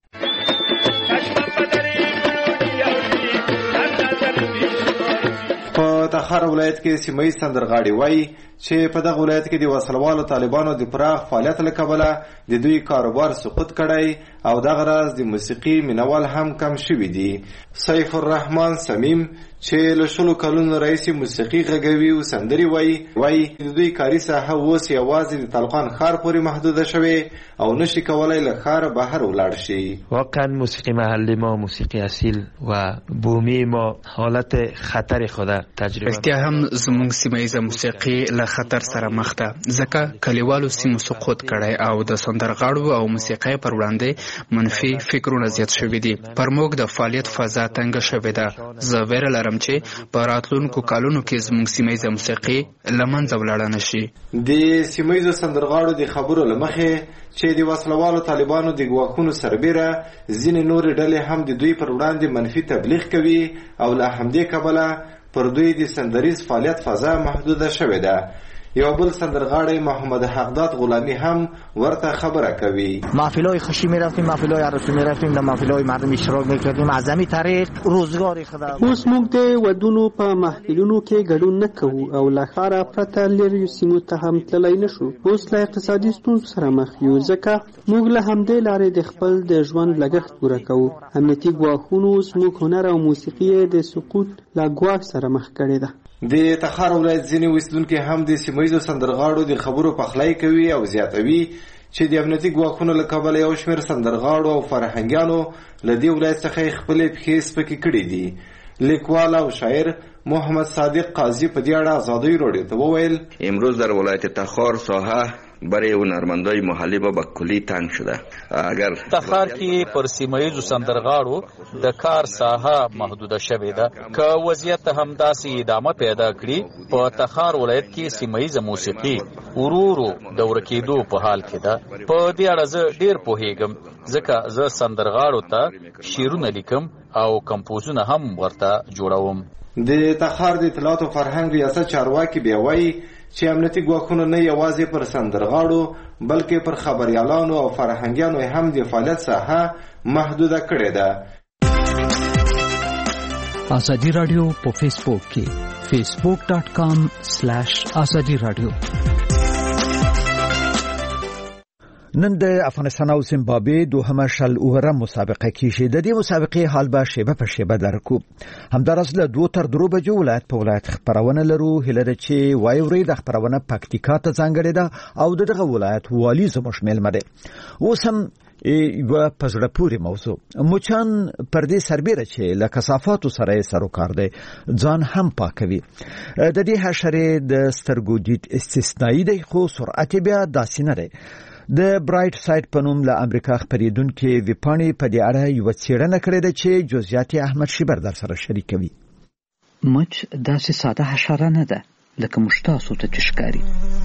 V: په
D: تخار ولایت کې سیمه سندرغاړي وایي چې په دغه ولایت کې د وسلوالو طالبانو د پراخ فعالیت له کبله د دوی کاروبار سقوط کړی او دغه راز د موسیقي مینوال هم کم شوي دي. سیف الرحمن سمیم چې له شلو کلونو راهیسې موسیقي غږوي او سندرې وایي وایي د دوی کاري ساحه اوس یوازې د طلقان ښار پورې محدوده شوې او نشي کولی له ښاره بهر ولاړ شي.
A: واقعا موسیقی محلی ما موسیقی اصیل و بومی ما حالت خطر خود تجربه
N: رښتیا هم زموږ سیمه ییزه موسیقي له خطر سره مخ ده ځکه کلیوالو سیمو سقوط کړی او د سندرغاړو او موسیقۍ پر وړاندې منفي فکرونه زیات شوي دي. پر موږ د فعالیت فضا تنګه شوې ده. زه ویره لرم چې په راتلونکو کلونو کې زموږ سیمه ییزه موسیقي له منځه ولاړه نه شي.
D: د سیمه ییزو سندرغاړو د خبرو له مخې چې د وسلوالو طالبانو د ګواښونو سربیره ځینې نورې ډلې هم د دوی پر وړاندې منفي تبلیغ کوي او له همدې کبله پر دوی د سندریز فعالیت فضا محدوده شوې ده. یو بل سندرغاړی محمد حقداد غلامی هم ورته خبره کوي.
V: محفل‌های خوشی می‌رفتیم، محفل‌های عروسی می‌رفتیم، در محفل‌های مردم اشتراک می‌کردیم. از همین طریق روزگار خود
Q: اوس موږ د ودونو په محفلونو کې ګډون نه کوو او له ښاره پرته لرې سیمو ته هم تللی نه شو. اوس له اقتصادي ستونزو سره مخ یو ځکه موږ له همدې لارې د خپل د ژوند لګښت پوره کوو. امنیتي ګواښونو زموږ هنر او موسیقي د سقوط له ګواښ سره مخ کړې ده.
D: د تخار ولایت ځینې اوسیدونکي هم د سیمه ییزو سندرغاړو د خبرو پخلی کوي او زیاتوي چې د امنیتي ګواښونو له کبله یو شمېر سندرغاړو او فرهنګیانو له دې ولایت څخه خپلې پښې سپکې کړي دي. لیکوال او شاعر محمد صادق قاضی په دې اړه ازادۍ راډیو ته وویل
W: امروز در ولایت تخار ساحه برای هنرمندای محلی به کلی تنگ شده. اگر
X: تخار کې پر سیمه ییزو سندرغاړو د کار ساحه محدوده شوې ده. که وضعیت همداسې ادامه پیدا کړي په تخار ولایت کې سیمه ییزه موسیقي ورو ورو د ورکېدو په حال کې ده. په دې اړه زه ډېر پوهېږم ځکه زه سندرغاړو ته شعرونه لیکم او کمپوزونه هم ورته جوړوم.
D: د تخار د اطلاعات او فرهنګ ریاست چارواکي بیا وایي چې امنیتي ګواښونه نه یوازې پر سندرغاړو بلکې پر خبریالانو او فرهنګیانو هم د فعالیت ساحه محدوده کړې ده.
L: ازادي رادیو په فیسبوک کې facebook dot com slash azadi radio.
B: نن د افغانستان او زیمبابوې دوهمه شل اوره مسابقه کیږي. د دې مسابقې حال به شیبه په شیبه درکو. همدارس له دوه تر درو بجو ولایت په ولایت خبرونه لرو. هله د چې وایوري د خبرونه پکتیکا ته ځانګړې ده او دغه ولایت والی زموږ ملمه ده. اوس هم یو پزړه پوری موضوع مچان پردې سربېره چې له کثافاتو سره سروکار دی ځان هم پاکوي. د دې حشرې د سترګو دید استثنایی دی خو سرعت بیا داسې نه دی. د برایټ سایډ په نوم له امریکا خبرېدونکي ویپاڼې په دې اړه یو څېړنه کړې ده چې جزئیات احمد شیبر در سره شریکوي.
L: مچ داسې ساده حشره نه ده لکه موږ تاسو ته چې ښکاري.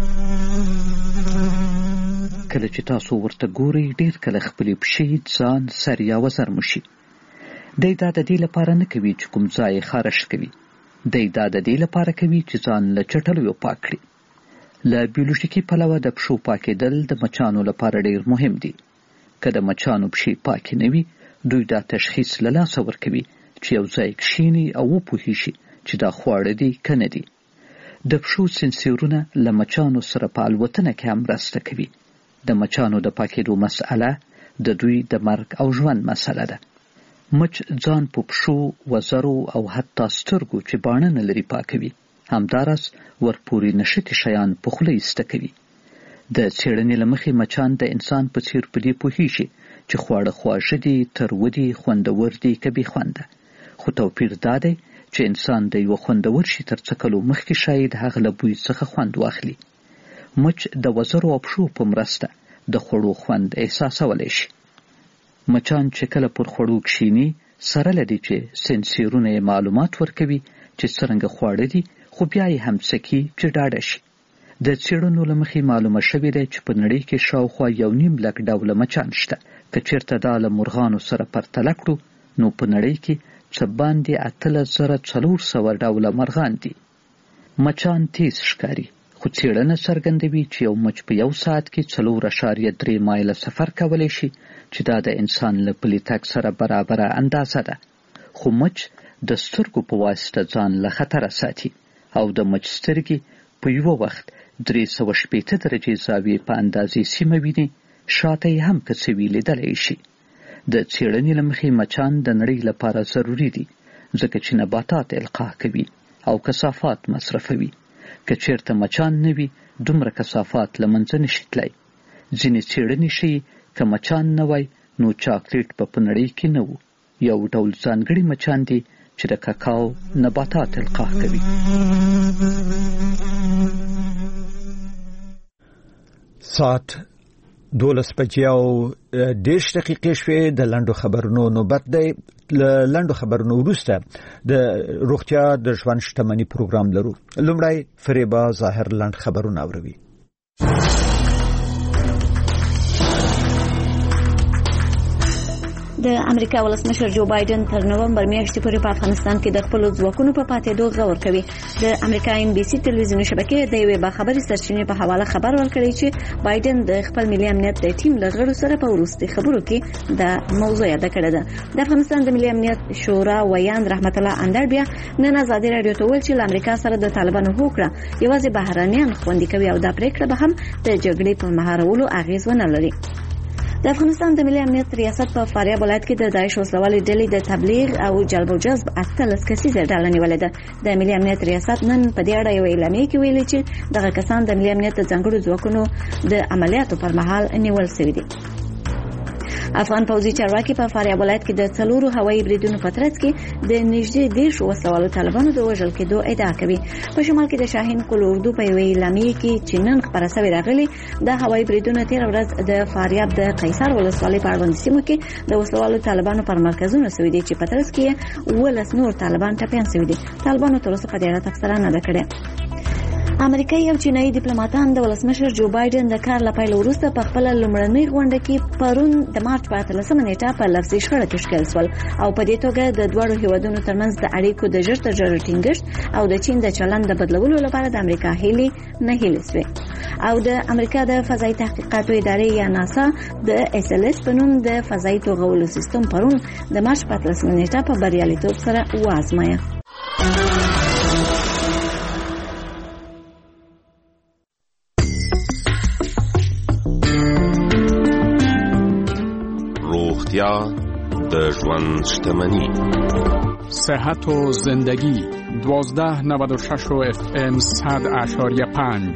L: کله چې تاسو ورته ګورئ ډېر کله خپلې پښې ځان سر یا وزر مشي. دی دا د دې لپاره نه کوي چې کوم ځای یې خارش کوي. دی دا د دې لپاره کوي چې ځان له چټلیو پاک کړي. له بیولوژیکي پلوه د پښو پاکېدل د مچانو لپاره ډېر مهم دي. که د مچانو پښې پاکې نه وي دوی دا تشخیص له لاسه ورکوي چې یو ځای کښېني او وپوهېږي چې دا خواړه دي که نه دي. د پښو سنسورونه له مچانو سره په الوتنه کې هم مرسته کوي. د مچانو د پاکېدو مسئله د دوی د مرګ او ژوند مسئله ده. مچ ځان په پښو، وزرو او حتی سترګو چې باڼه نه لري پاکوي. همداراز ورپورې نښتي شیان په خوله ایسته کوي. د څېړنې له مخې مچان د انسان په څېر په دې پوهېږي چې خواړه خواږه دي، تروه دي، خوندور دي که بې خونده. خو توپیر دا دی چې انسان د یوه خوندور شي تر څکلو مخکې شاید هغه له بوی څخه خوند واخلي. مچ د وزرو او پښو په مرسته د خوړو خوند احساسولی شي. مچان چې کله پر خوړو کښېني سره له دې چې سنسورونه یې معلومات ورکوي چې څرنګه خواړه دي، خو بیا یې هم سکي چې ډاډه شي. د څېړنو له مخې معلومه شوې ده چې په نړۍ کې شاوخوا یو نیم لک ډوله مچان شته. که چېرته دا له مرغانو سره پرتله کړو نو په نړۍ کې څه باندې اتلس زره څلور سوه ډوله مرغان دي. مچان تیز ښکاري، خو څېړنه څرګندوي چې یو مچ په یو ساعت کې څلور اعشاریه درې مایله سفر کولی شي چې دا د انسان له پلي تګ سره برابره اندازه ده. خو مچ د سترګو په واسطه ځان له خطره ساتي او د مچ سترګې په یو وخت درې سوه شپېته درجې زاویې په اندازې سیمه ویني، شاته یې هم که څه وي لیدلی شي. د څېړنې له مخې مچان د نړۍ لپاره ضروري دي، ځکه چې نباتات القاح کوي او کثافات مصرفوي. که چېرته مچان نه وي، دومره کثافات له منځه نشي تللی. ځینې څېړنې ښیي که مچان نه وای نو چاکلیټ به په نړۍ کې نه و. یو ډول ځانګړي مچان دي چې د کاکاو نباتات القاح کوي.
B: ساعت دولس بجې او دېرش دقیقې شوې. د لنډو خبرونو نوبت دی. له لنډو خبرونو وروسته د روغتیا د ژوند شتمنۍ پروګرام لرو. لومړی فریبا ظاهر لنډ خبرونه اوروي.
C: د امریکا ولسمشر جو بایدن تر نومبر میاشتې پورې په افغانستان کې د خپل ځواکونو په پاتېدو غور کوي. د امریکا ام بي سي تلویزیون شبکې د یوې باخبري سرچینې په حواله خبر ورکړی چې بایدن د خپل ملي امنیت د ټیم له غړو سره په وروستي خبرو کې د موضوع یاد کړه ده. د افغانستان د ملي امنیت شورا ویان رحمت الله اندر بیا نن ازادي رادیو ته ویل چې امریکا سره د طالبانو هوکړه یوازې بهرانيان خوندي کوي او دا پریکړه به هم د جګړې په مهارولو اغیز ونه لري. د افغانستان د ملي امنیت ریاست په فاریاب ولایت کې د داعش وسلوالې ډلې د تبلیغ او جلب او جذب اتلس کسیزه ډله نیولې ده. د ملي امنیت ریاست نن په دې اړه یو اعلامیه کې ویلي چې دغه کسان د ملي امنیت د ځانګړو ځواکونو د عملیاتو پر مهال نیول شوي دي. افغان پوځي چارواکي په فاریاب ولایت کې د څلورو هوایي بریدونو په ترڅ کې د نږدې دېرش وسلوالو طالبانو د وژل کېدو ادعا کوي. په شمال کې د شاهین قل اردو په یوې اعلامیه کې چې نن خبره شوې راغلي د هوایي بریدونو تیر ورځ د فاریاب د قیصر ولسوالۍ په اړوند سیمو کې د وسلوالو طالبانو پر مرکزونو شوي دي چې په ترڅ کې ولس نور طالبان ټپیان شوي دي. طالبانو تر اوسه په دې اړه تفسیر نه ده کړې. امریکایي او چینایي ډیپلوماټان د ولسمشر جو بایدن د کار لپاره وروسته په خپل لومړنۍ غونډه کې پرون د مارچ په اتلسمه نیټه په لفظي شخړه کې ښکېل شول او په دې توګه د دواړو هیوادونو ترمنځ د اړیکو د ژر تر ژره ټینګښت او د چین د چلند د بدلولو لپاره د امریکا هیلې نه هیلې شوې. او د امریکا د فضایي تحقیقاتو ادارې یا ناسا د اس ال اس په نوم د فضایي توغولو سیستم پرون د مارچ په اتلسمه نیټه په بریالیتوب سره وازمایه.
E: روغتیا د ژوند شتمني.
F: صحت و زندگی دوازده نود و شش و اف ام صد اشاریه پنج.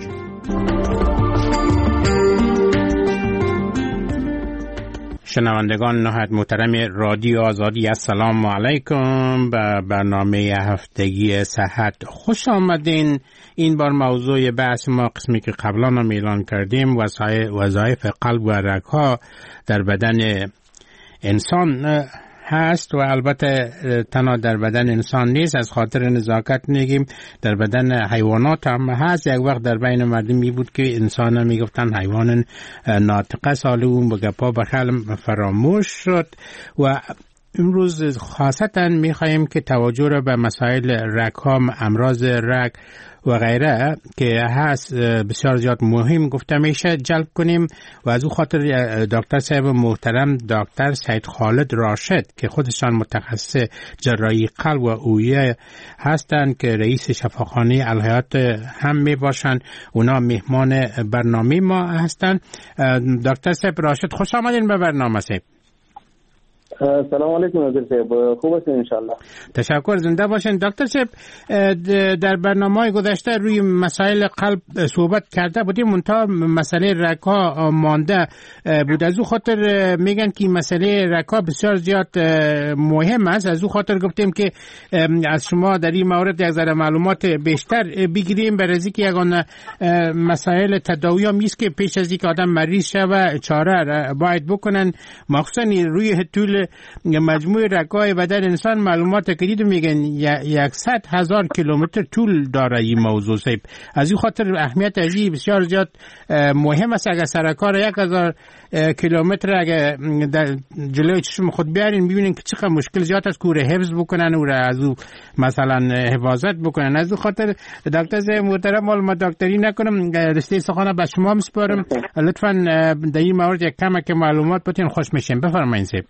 H: شنوندگان نهایت محترم رادیو آزادی، السلام علیکم. به برنامه هفتگی صحت خوش آمدین. این بار موضوع بحث ما قسمی که قبلا هم اعلان کردیم وظایف قلب و رگ‌ها در بدن انسان هست و البته تنها در بدن انسان نیست، از خاطر نزاکت میگیم در بدن حیوانات هم هست. یک وقت در بین مردم می بود که انسان هم میگفتن حیوان ناطقه، سال اون به گپا بخل فراموش شد و امروز خاصتا میخواییم که توجه را به مسائل رگ‌ها، امراض رگ و غیره که هست بسیار زیاد مهم گفته میشه جلب کنیم و از او خاطر دکتر صاحب محترم دکتر سید خالد راشد که خودشان متخصص جراحی قلب و اوعیه هستند که رئیس شفاخانه الحیات هم می باشند، اونا مهمان برنامه ما هستند. دکتر صاحب راشد خوش آمدین به برنامه صاحب.
Y: سلام علیکم حضرت صاحب، خوب هستین انشالله.
H: تشکر، زنده باشین. دکتر صاحب در برنامه‌های گذشته روی مسائل قلب صحبت کرده بودیم، منتها مسئله رگ‌ها مانده بود. از او خاطر میگن که مسئله رگ‌ها بسیار زیاد مهم است، از او خاطر گفتیم که از شما در این مورد یک ذره معلومات بیشتر بگیریم، برای اینکه یگان مسائل تداوی هم نیست که پیش از اینکه آدم مریض شوه چاره باید بکنن، مخصوصا روی طول مجموع رگ‌های بدن انسان معلومات کدید میگن یکصد هزار کیلومتر طول داره این موضوع صاحب. از این خاطر اهمیت ازی بسیار زیاد مهم است. اگر سرکار یک هزار کیلومتر اگر جلوی چشم خود بیارین ببینین که چقدر مشکل زیاد است که او حفظ بکنن و از او مثلا حفاظت بکنن. از این خاطر دکتر صاحب محترم ما دکتری نکنم، رشته سخن به شما میسپارم، لطفاً در این مورد یک کمک معلومات بتین خوش میشیم. بفرمایید صاحب.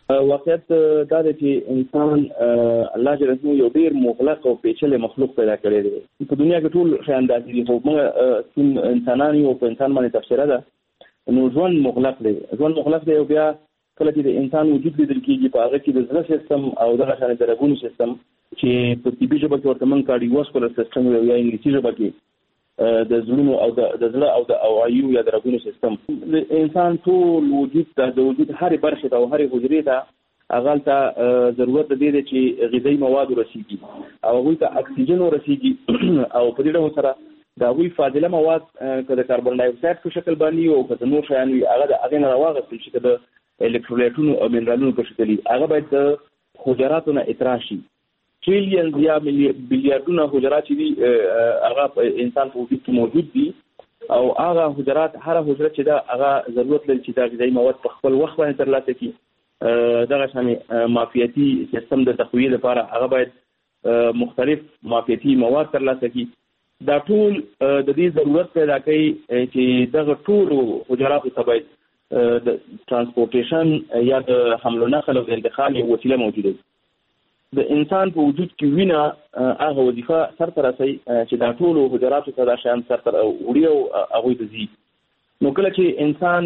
Y: واقعیت دا دی چې انسان الله جل جلاله یو ډیر مغلق او پیچلی مخلوق پیدا کړی دی. په دنیا کې ټول شیان داسې دي، خو موږ انسانان یو، په انسان باندې تفسیره ده. نو ژوند مغلق دی، ژوند مغلق دی. او بیا کله چې د انسان وجود لیدل کېږي په هغه کې د زړه سیستم او دغه شانې د رګونو سیستم چې په طبي ژبه کې ورته موږ کارډیوواسکولر سیستم وایو، یا انګلیسي ژبه کې د زړونو او د زړه او د اوعیو یا د رګونو سیستم. د انسان ټول وجود ته، د وجود هرې برخې ته او هرې حجرې ته هغه ته ضرورت د دې دی چې غذایي مواد ورسیږي او هغوی ته اکسیجن ورسیږي. او په دې ډول سره د هغوی فاضله مواد که د کاربن ډای اکساید په شکل باندې او که د نور شیان وي هغه د هغې نه راواغستل شي، که د الکترولایټونو او منرالونو په شکل وي، هغه باید د حجراتو نه اطراح شي. ټریلیونز یا بلیاردونه حجرات چې دي هغه په انسان په وجود کې موجود دي، او هغه حجرات هره حجره چې ده هغه ضرورت لري چې دا غذایي مواد په خپل وخت باندې ترلاسه کړي. دغه شانې معافیتي سیستم د تقویې لپاره هغه باید مختلف معافیتي مواد ترلاسه کړي. دا ټول د دې ضرورت پیدا کوي چې دغه ټولو حجراتو ته باید د ترانسپورټیشن یا د حمل و نقل او د انتقال یو وسیله موجوده وي. د انسان په وجود کې وینه هغه وظیفه سرته رسوي چې دا ټولو حجراتو ته دا شیان سرته وړي او هغوی ته ځي. نو کله چې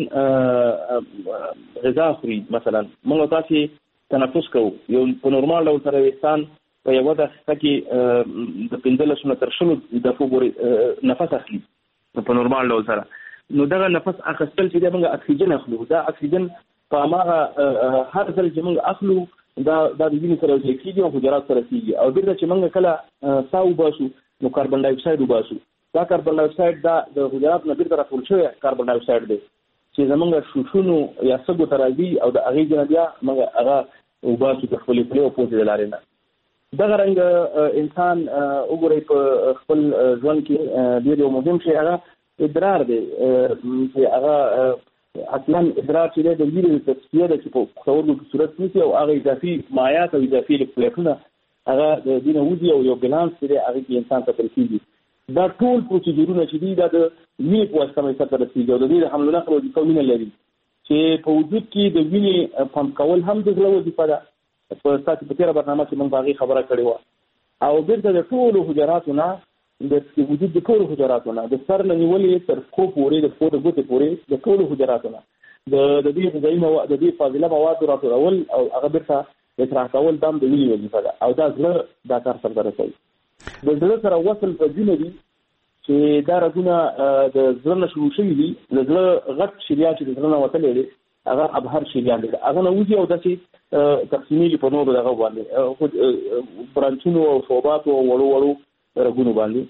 Y: انسان غذا خوري، مثلا موږ تاسې تنفس کوو، یو په نورمال ډول سره انسان په یوه دقیقه کې د پنځلسو نه تر شلو دقیقو پورې نفس اخلي په نورمال ډول سره. نو دغه نفس اخیستل چې دی موږ اکسیجن اخلو، دا اکسیجن په هماغه هر ځل چې موږ اخلو دا دا د وینې سره یوځای کېږي او حجرات سره کېږي. او بیرته چې موږ کله ساه وباسو نو کاربن ډای اکساید وباسو. دا کاربن ډای اکساید دا د حجرات نه بیرته راټول شوی کاربن ډای اکساید دی چې زموږ شوشونو یا سږو ته راځي او د هغې نه بیا موږ هغه وباسو د خپلې خولې او پوزې د لارې نه. دغه رنګ انسان وګورئ په خپل ژوند کې ډېر یو مهم شی هغه ادرار دی، چې هغه اصلا ادرار چې دی د وینې تصفیه ده چې په پښتورګو کې صورت نیسي، او هغه اضافي مایعات او اضافي الکترولیټونه هغه د دې نه وځي او یو ګلانس چې دی هغې کې انسان ته ترکیږي. دا ټول پروسیجرونه چې دي دا د وینې په واسطه باندې سرته رسېږي او د دې د حمل و نقل وظیفه وینه لري، چې په وجود کې د وینې پمپ کول هم د زړه وظیفه ده. په ستاسو په تېره برنامه کې موږ په هغې خبره کړې وه. او بیرته د ټولو حجراتو نه، د وجود د ټولو حجراتو نه، د سر نه نیولې تر پښو پورې، د پښو د ګوتې پورې، د ټولو حجراتو نه د دې غذایي مواد، د دې فاضله موادو راټولول او هغه بیرته اطراح کول دا هم د وینې وظیفه ده. او دا زړه دا کار سرته رسوي. د زړه سره وصل رګونه دي چې دا رګونه د زړه نه شروع شوي دي. د زړه غټ شریان چې د زړه نه وتلی دی هغه ابهر شریان دی، هغه نه وځي او داسې تقسیمېږي په نورو دغه باندې، برانچونو او شعباتو او وړو وړو رګونو باندې.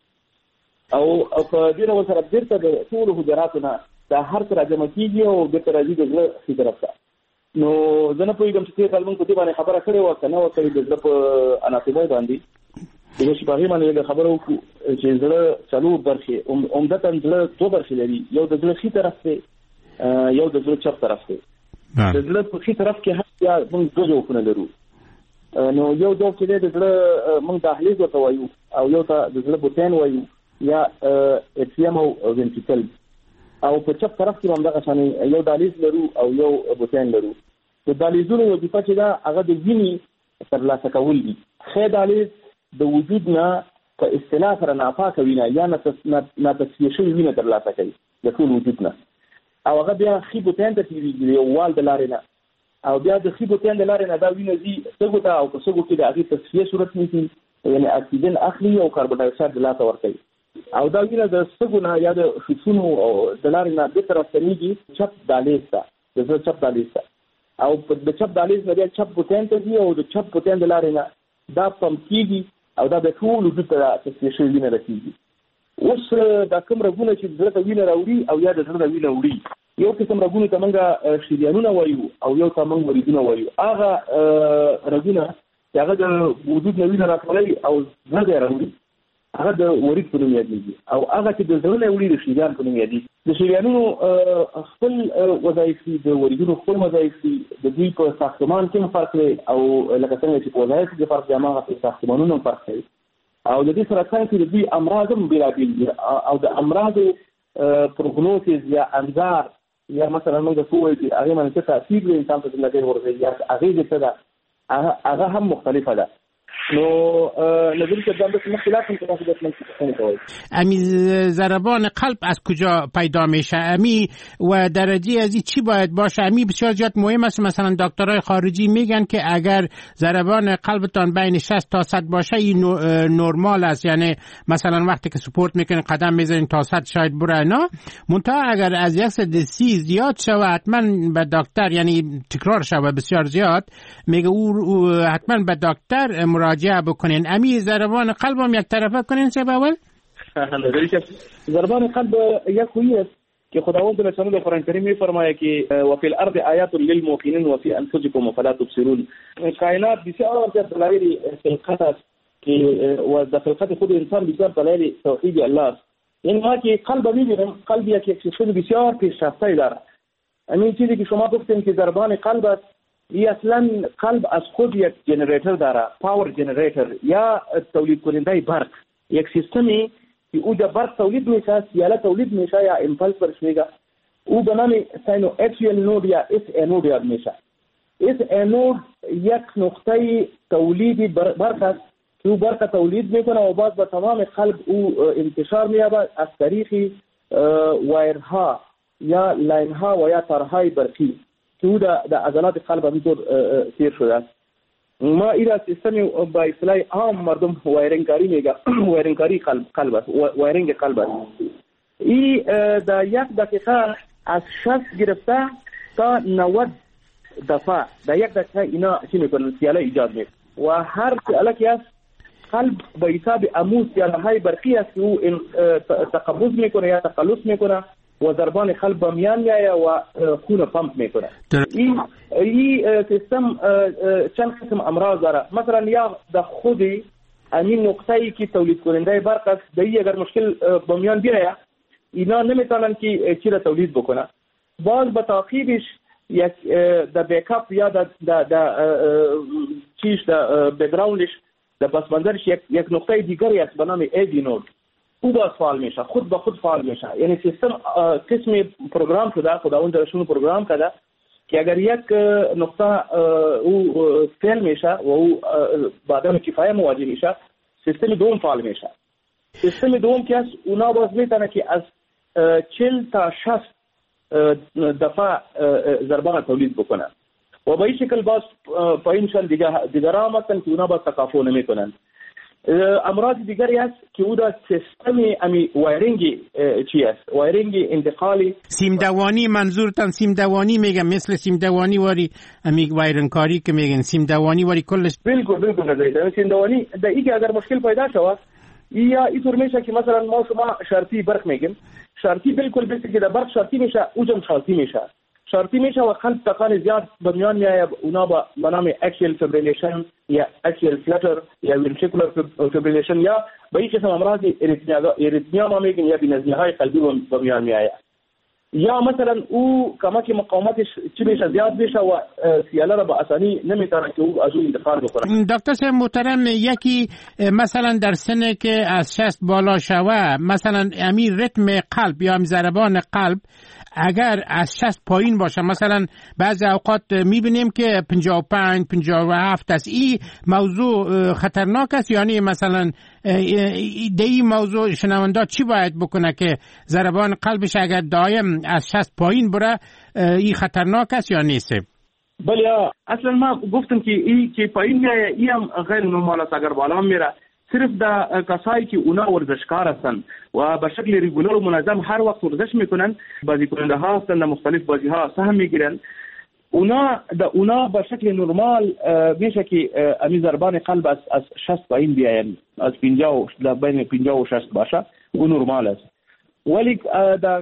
Y: او په دې ډول سره بیرته د ټولو حجراتو نه دا هر څه راجمع کېږي او بیرته راځي د زړه ښي طرف ته. نو زه نه پوهېږم چې تېر کال موږ په دې باندې خبره کړې وه که نه وه کړې، د زړه په اناتومۍ باندې چې په هغې باندې خبره وکړو چې زړه څلور برخې، عمدتاً زړه دوه برخې لري، یو د زړه ښي طرف دی، یو د زړه چپ طرف دی. د زړه په ښي طرف کې هم بیا موږ دوه جوفونه لرو. نو یو جوف چې دی د زړه موږ دهلیز ورته وایو، او یو ته د زړه بوتین وایو یا اټریم او وینټریکل. او په چپ طرف کې هم دغه شانې یو دهلیز لرو او یو بوتین لرو. د دهلیزونو وظیفه چې ده هغه د وینې ترلاسه کول دي. ښی دهلیز د وجود نه په اصطلاح سره ناپاکه وینه یا ناتصفیه شوې وینه ترلاسه کوي د ټول وجود نه، او هغه بیا ښي بوتین ته تېرېږي د یو وال د لارې نه، او بیا د ښي بوتین د لارې نه دا وینه ځي سږو ته، او په سږو کې د هغې تصفیه صورت نیسي، یعنې اکسیجن اخلي او کاربن ډای اکساید د لاسه ورکوي. او دا وینه د سږو نه یا د شوشونو د لارې نه بېرته راستنېږي چپ دهلیز ته، د زړه چپ دهلیز ته، او د چپ دهلیز نه بیا چپ بوتین ته ځي، او د چپ بوتین د لارې نه دا پمپ کېږي او دا د ټول وجود ته تصفیه شوې وینه رسېږي. اوس دا کوم رګونه چې زړه ته وینه راوړي او یا د زړه ته وینه وړي، یو قسم رګونو ته موږ شریانونه وایو او یو ته موږ وریدونه وایو. هغه رګونه چې هغه د وجود نه وینه راټولوي او زړه ته یې راوړي هغه د ورید په نوم یادېږي، او هغه چې د زړه نه وړي د شریان په نوم یادېږي. د شریانونو خپل وظایف دي، د وریدونو خپل وظایف دي، د دوی په ساختمان کې هم فرق دی، او لکه څنګه چې په وظایفو کې فرق دی هماغه په ساختمانونو هم فرق دی. او د دې سره څنګه چې د دوی امراض هم بېلابېل دي، او د امراضو پروګنوسیس یا انظار یا مثلا موږ د فوې چې هغه باندې تاثیر د انسان په ژوند کې ورغی یا هغه څه ده هغه هم مختلفه ده. نو نظری که دام بسیم خلاف هم تناسب بسیم کوي.
H: امی ضربان قلب از کجا پیدا میشه؟ امی و درجه ازی چی باید باشه؟ امی بسیار زیاد مهم است. مثلا دکترای خارجی میگن که اگر ضربان قلبتان بین شصت تا صد باشه این نرمال است، یعنی مثلا وقتی که سپورت میکنین قدم میزنین تا صد شاید بره نه، منتها اگر از صد و سی زیاد شوه حتما به دکتر، یعنی تکرار شوه بسیار زیاد، میگه او حتما به دکتر مراجعه بکنین. امی ضربان قلب هم یک طرفه کنین سه باول؟
Y: ضربان قلب یک خویی است که خداوند نشانه در قرآن کریم میفرماید که و فی الارض آیات للموقنین و فی انفسکم فلا تبصرون. کائنات بسیار زیاد دلایل خلقت است که و در خلقت خود انسان بسیار دلایل توحید الله است. یعنی ما که قلب میبینیم، قلب یک سیستم بسیار پیشرفته دارد. همین چیزی که شما گفتین که ضربان قلب است، این اصلا قلب از خود یک جنریتر داره، پاور جنریتر یا تولید کننده برق، یک سیستمی که او در برق تولید میشه، سیاله تولید میشه یا امپلس برش میگه، او به نام ساینو اکسیال نود یا اس انود یاد میشه. اس انود یک نقطه تولید برق است که او برق تولید میکنه و بعد به تمام قلب او انتشار مییابه از طریق وایرها یا لاینها و یا تارهای برقی که او در عضلات قلب همینطور سیر شده است. ما ایرا سیستم با اصطلاح عام مردم وایرنگکاری میگه، وایرنگکاری قلب قلب است، وایرنگ قلب است. این در یک دقیقه از شصت گرفته تا نود دفعه در یک دقیقه اینا چی میکنن؟ سیاله ایجاد میکنن و هر سیاله که است قلب به حساب امو سیاله های برقی است که او تقبض میکنه یا تقلص میکنه و ضربان قلب میان میایه و خون پمپ میکنه. این این سیستم چند قسم امراض داره. مثلا یا در خودی همین نقطه‌ای که تولید کننده برق است، دیگه اگر مشکل به میان بیایه اینا نمیتونن که چی را تولید بکنه. باز به تعقیبش یک در بیکاپ یا در در چیش در بک‌گراندش در پس‌منظرش یک یک نقطه دیگری است به نام ایدی نود. او باز فعال میشه، خود به خود فعال میشه. یعنی سیستم قسم پروگرام شده، خداوند درشون پروگرام کرده که اگر یک نقطه او فعال میشه و او بعد از کفایه مواجه میشه، سیستم دوم فعال میشه. سیستم دوم که است اونا باز میتونه که از چهل تا شصت دفعه ضربان تولید بکنه و به این شکل باز پایینشان دیگران هستن که اونا باز تکافؤ نمیکنن. امراض دیگری است که او در سیستم امی وایرینگی چی است؟ وایرینگ انتقالی
H: سیم دوانی. منظورتان سیم دوانی میگم مثل سیم دوانی واری امی وایرینگ کاری که میگن سیم دوانی واری کلش؟
Y: بالکل بالکل نزدیک. سیم دوانی در اینکه اگر مشکل پیدا شود یا اینطور میشه که مثلا ما شما شرطی برق میگیم، شرطی بالکل بسی که در برق شرطی میشه اوجم شرطی میشه شرطی میشه و قلب تکان زیاد به میان میایه، اونا به نام اکسیال فیبریلیشن یا اکسیال فلتر یا ونتریکولار فیبریلیشن یا به این قسم امراض اریتمیا ما میگیم یا بی‌نظمی های قلبی به میان میایه. یا مثلا او کمک مقاومتش چی میشه زیاد میشه و سیاله را به آسانی نمیتونه که او از اون انتقال بکنه.
H: دکتر صاحب محترم، یکی مثلا در سن که از شصت بالا شوه، مثلا امیر ریتم قلب یا ضربان قلب اگر از شصت پایین باشه، مثلا بعضی اوقات میبینیم که پنجاه و پنج پنجاه و هفت است، این موضوع خطرناک است؟ یعنی مثلا در این موضوع شنونده چی باید بکنه که ضربان قلبش اگر دائم از شصت پایین بره این خطرناک است یا نیست؟
Y: بله اصلا ما گفتم که این که پایین میره این هم غیر نرمال است. اگر بالا میره صرف در کسایی که اونا ورزشکار هستن و به شکل ریگولر و منظم هر وقت ورزش میکنن، بازی کننده ها هستن در مختلف بازی ها سهم میگیرن، اونا در اونا به شکل نرمال میشه که امی ضربان قلب از از شصت پایین بیاین، از پنجاه در بین پنجاه و شصت باشه او نرمال است. ولی در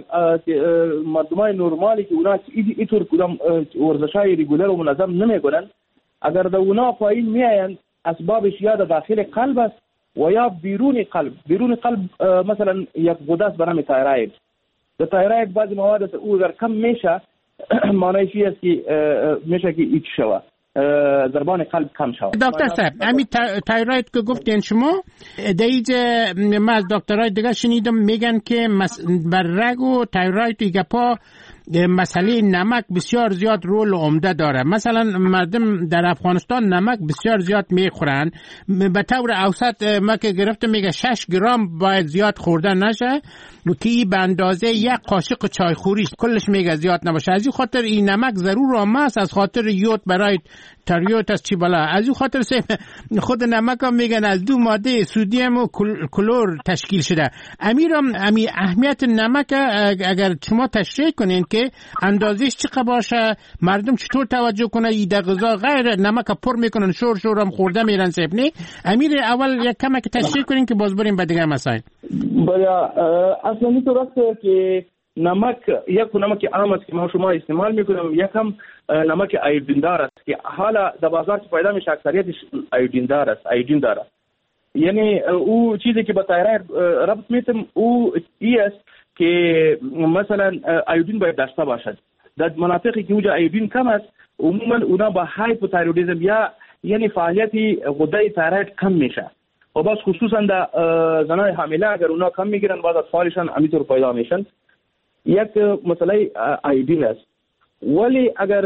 Y: مردمای نرمالی که اونا اینطور کدام ورزشای ریگولر و منظم نمیکنن، اگر در اونا پایین میاین اسبابش یا داخل قلب است و یا بیرون قلب. بیرون قلب مثلا یک غده است به نام تایراید. در تایراید بعضی مواد است او اگر کم میشه معنیش است که میشه که ایچ شوه، ضربان قلب کم شوه.
H: دکتر صاحب همین تایراید که گفتین شما، دیگه من از دکترای دیگه شنیدم میگن که بر رگ و تایراید دیگه پا مسئله نمک بسیار زیاد رول عمده داره. مثلا مردم در افغانستان نمک بسیار زیاد میخورن، به طور اوسط ما که گرفته میگه شش گرم باید زیاد خوردن نشه که به اندازه یک قاشق چایخوری کلش میگه زیاد نباشه. از این خاطر این نمک ضرور هم است، از خاطر یود برای تریوت از چی بالا. از این خاطر خود نمک هم میگن از دو ماده سودیم و کلور تشکیل شده. امیرم امی اهمیت نمک اگر شما تشریح کنین که اندازش چقدر باشه، مردم چطور توجه کنه ای در غذا غیر نمک پر میکنن شور شور هم خورده میرن سیب نی. امیر اول یک کمک تشریح کنین که باز بریم به دیگه مسائل.
Y: بله اصلا اینطور است که نمک یک نمک عام است که ما شما استعمال میکنیم، یک هم نمک ایودین دار است که حالا در بازار پیدا میشه اکثریتش ایودین دار است، ایودین داره. یعنی او چیزی که با تایراید ربط میتم او ای است که مثلا ایودین باید داشته باشد. در مناطقی که اونجا ایودین کم است عموما اونا با هایپوتایرودیسم یا یعنی فعالیت غده تایراید کم میشه و باز خصوصا در زنان حامله اگر اونا کم میگیرن باز اطفالشان همینطور پیدا میشن. یک مسئله ایودین است. ولی اگر